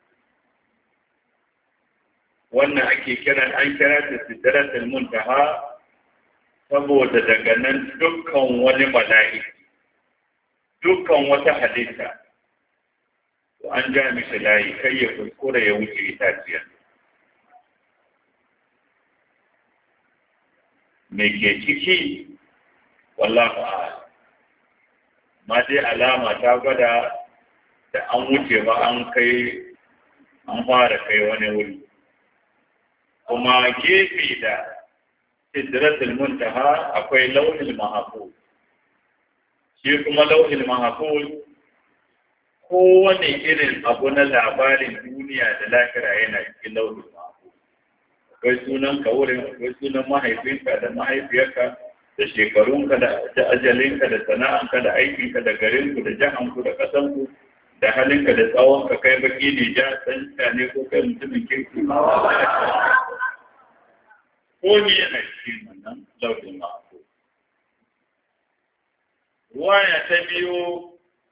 Wannan ake kiran an kira ta Sidratul Muntaha saboda daga nan dukkan wani mala'iki, dukkan wata halitta, an ja mishi layi kai ya kuskura ya wuce itaciya. Me ke ciki wallahu a'lam, ma dai alama ta gwada da an wuce ba an fara kai wani wuri. Kuma gefe da Sidratul Muntaha akwai lauhil mahfuz. Shi kuma lauhil mahfuz kowane irin abu na labarin duniya da lahira yana cikin lauhil mahfuz. Akwai sunan ka wurin, akwai sunan mahaifinka da mahaifiyarka da shekarunka da ajalinka da sana'anka da aikinka da garinku da jahanku da kasanku da halinka da tsawonka, kai baki ne ja tsanka ne ko kai mutumin kirki. Ko ni yana cikin wannan lauhin mahfuz. Ruwaya ta biyu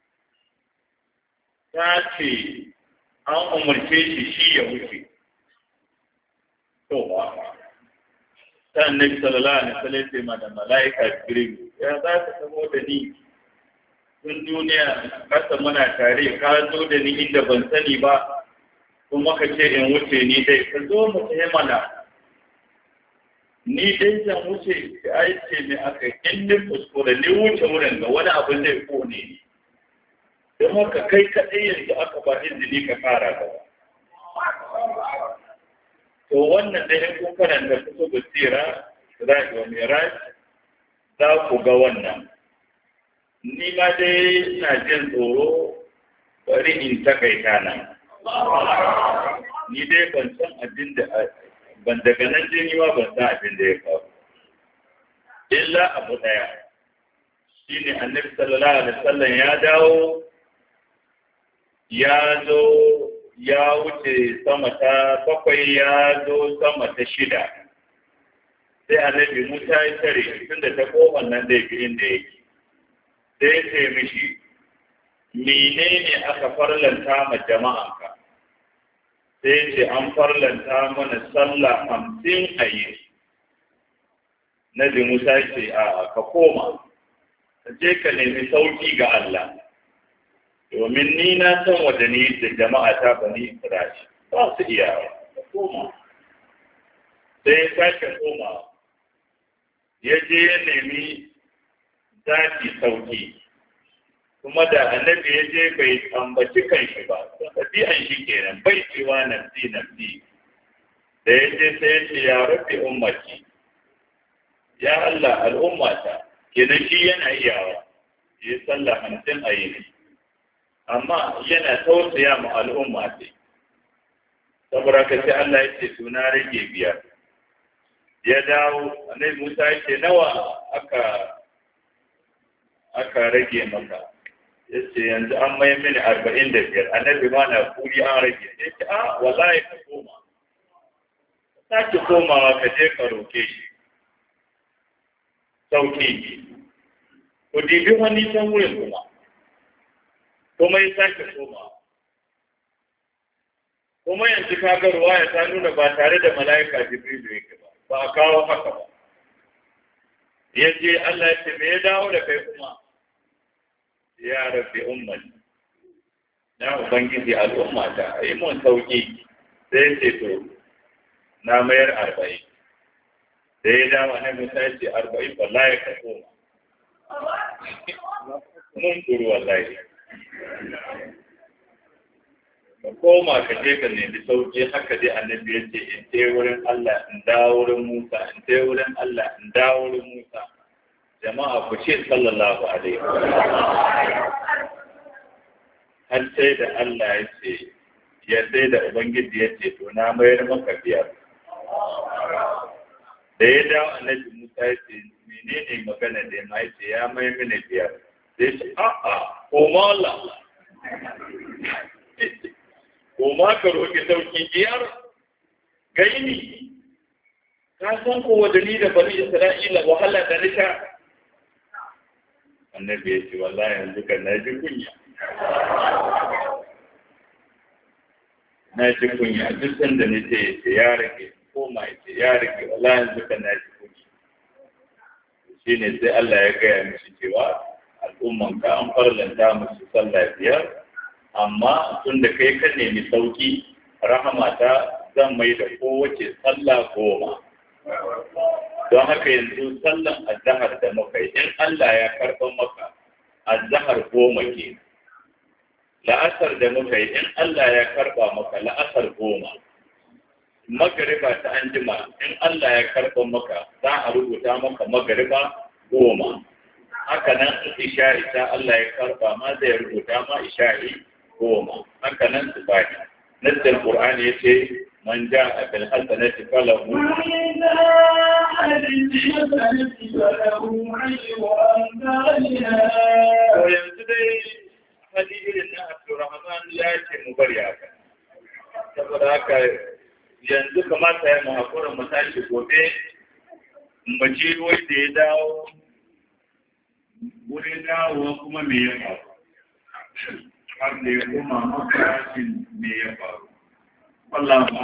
ta ce an umarce shi ya wuce. To ba. Ta annabi sallallahu alaihi wasallam sai ma da mala'ika Jibril, ya za ka samo da ni tun duniya kasa muna tare, ka zo da ni inda ban sani ba, kuma ka ce in wuce ni dai, ka zo mu tafi mana. Ni dai zan wuce, ai ce ne aka in ni kuskure ni wuce wurin ga wani abu zai kone ni. Don haka kai kaɗai yanzu aka ba izini ka fara gaba. To wannan da in kun karanta kusa basira, Isra'i wa Miraj, za ku ga wannan. Ni ma dai ina jin tsoro, bari in takaita nan. Ni dai ban san abin da ban daga nan jini ma ban san abin da ya faru. Illa abu ɗaya, shi ne annabi sallallahu alaihi wasallam ya dawo, ya zo ya wuce sama ta 7, ya zo sama ta 6. sai annabi Musa ya tare tunda ta kofar nan da yake inda yake sai ya ce mishi menene aka farlanta ma jama'anka sai ce an farlanta mana sallah 50 a yi Nabi Musa ce a ka koma ka je ka nemi sauki ga Allah domin ni na san wanda ni da jama'a ta bani Isra'ila ba su iya ka koma sai ya sake koma ya je ya nemi zafi sauki kuma da annabi ya je bai ambaci kanshi ba ɗabi'an shi kenan bai cewa nafsi da ya je sai ya ce ya rabbi ummati ya Allah al'ummata kenan shi yana iyawa ya sallah 50 a yini amma yana tausaya ma al'umma ce saboda ka sai Allah ya ce suna rage biyar ya dawo annabi Musa ya ce nawa aka rage maka ya ce yanzu an mai mini 45 annabi ma na kuri an rage ya ce wallahi ka koma sake komawa ka je ka roke shi sauki ku dibi wani can wurin kuma ya sake komawa kuma yanzu kaga ruwaya ta nuna ba tare da mala'ika Jibrilu yake ba a kawo haka ba yace Allah ya ce me ya dawo da kai kuma ya rabbi ummati na ubangiji al'umma ta yi mun sauki sai ce to na mayar 40 sai ya dawo na misali ce 40 wallahi ka koma mun kuru wallahi ka koma ka je ka nemi sauki haka dai annabi ya ce in je wurin Allah in dawo wurin Musa in je wurin Allah in dawo wurin Musa jama'a ku ce sallallahu alaihi har sai da Allah ya ce ya sai da ubangiji ya ce to na mayar maka biyar da ya dawo annabi Musa ya ce menene magana da ya mai ce ya mai mini biyar sai ce koma Allah koma ka roƙi sauki biyar gaini ka san kowa da ni da bani Isra'ila wahala da nisha annabi ya ce wallahi yanzu kan na ji kunya duk sanda ni ce ya rage koma ya ce ya rage wallahi yanzu kan na ji kunya shine sai Allah ya gaya mishi cewa al'ummanka an farlanta musu sallah biyar amma tun da kai ka nemi sauki rahamata zan mai da kowace sallah 10 don haka yanzu sallan azhar da muka yi in Allah ya karɓa maka azhar 10 ke la'asar da muka yi in Allah ya karɓa maka la'asar 10 magariba ta anjima in Allah ya karɓa maka za a rubuta maka magariba 10 haka nan isha'i ta Allah ya karɓa ma zai rubuta ma isha'i 10 haka nan su baki nassin Qur'ani yace man ja'a bil hasanati falahu yanzu dai hadi irin na Abdurrahman ya ce mu bari haka saboda haka yanzu kamata ya mu hakura mu tashi gobe mu ji wai da ya dawo wurin dawowa kuma me ya faru har da ya koma makarashin me ya faru. Allah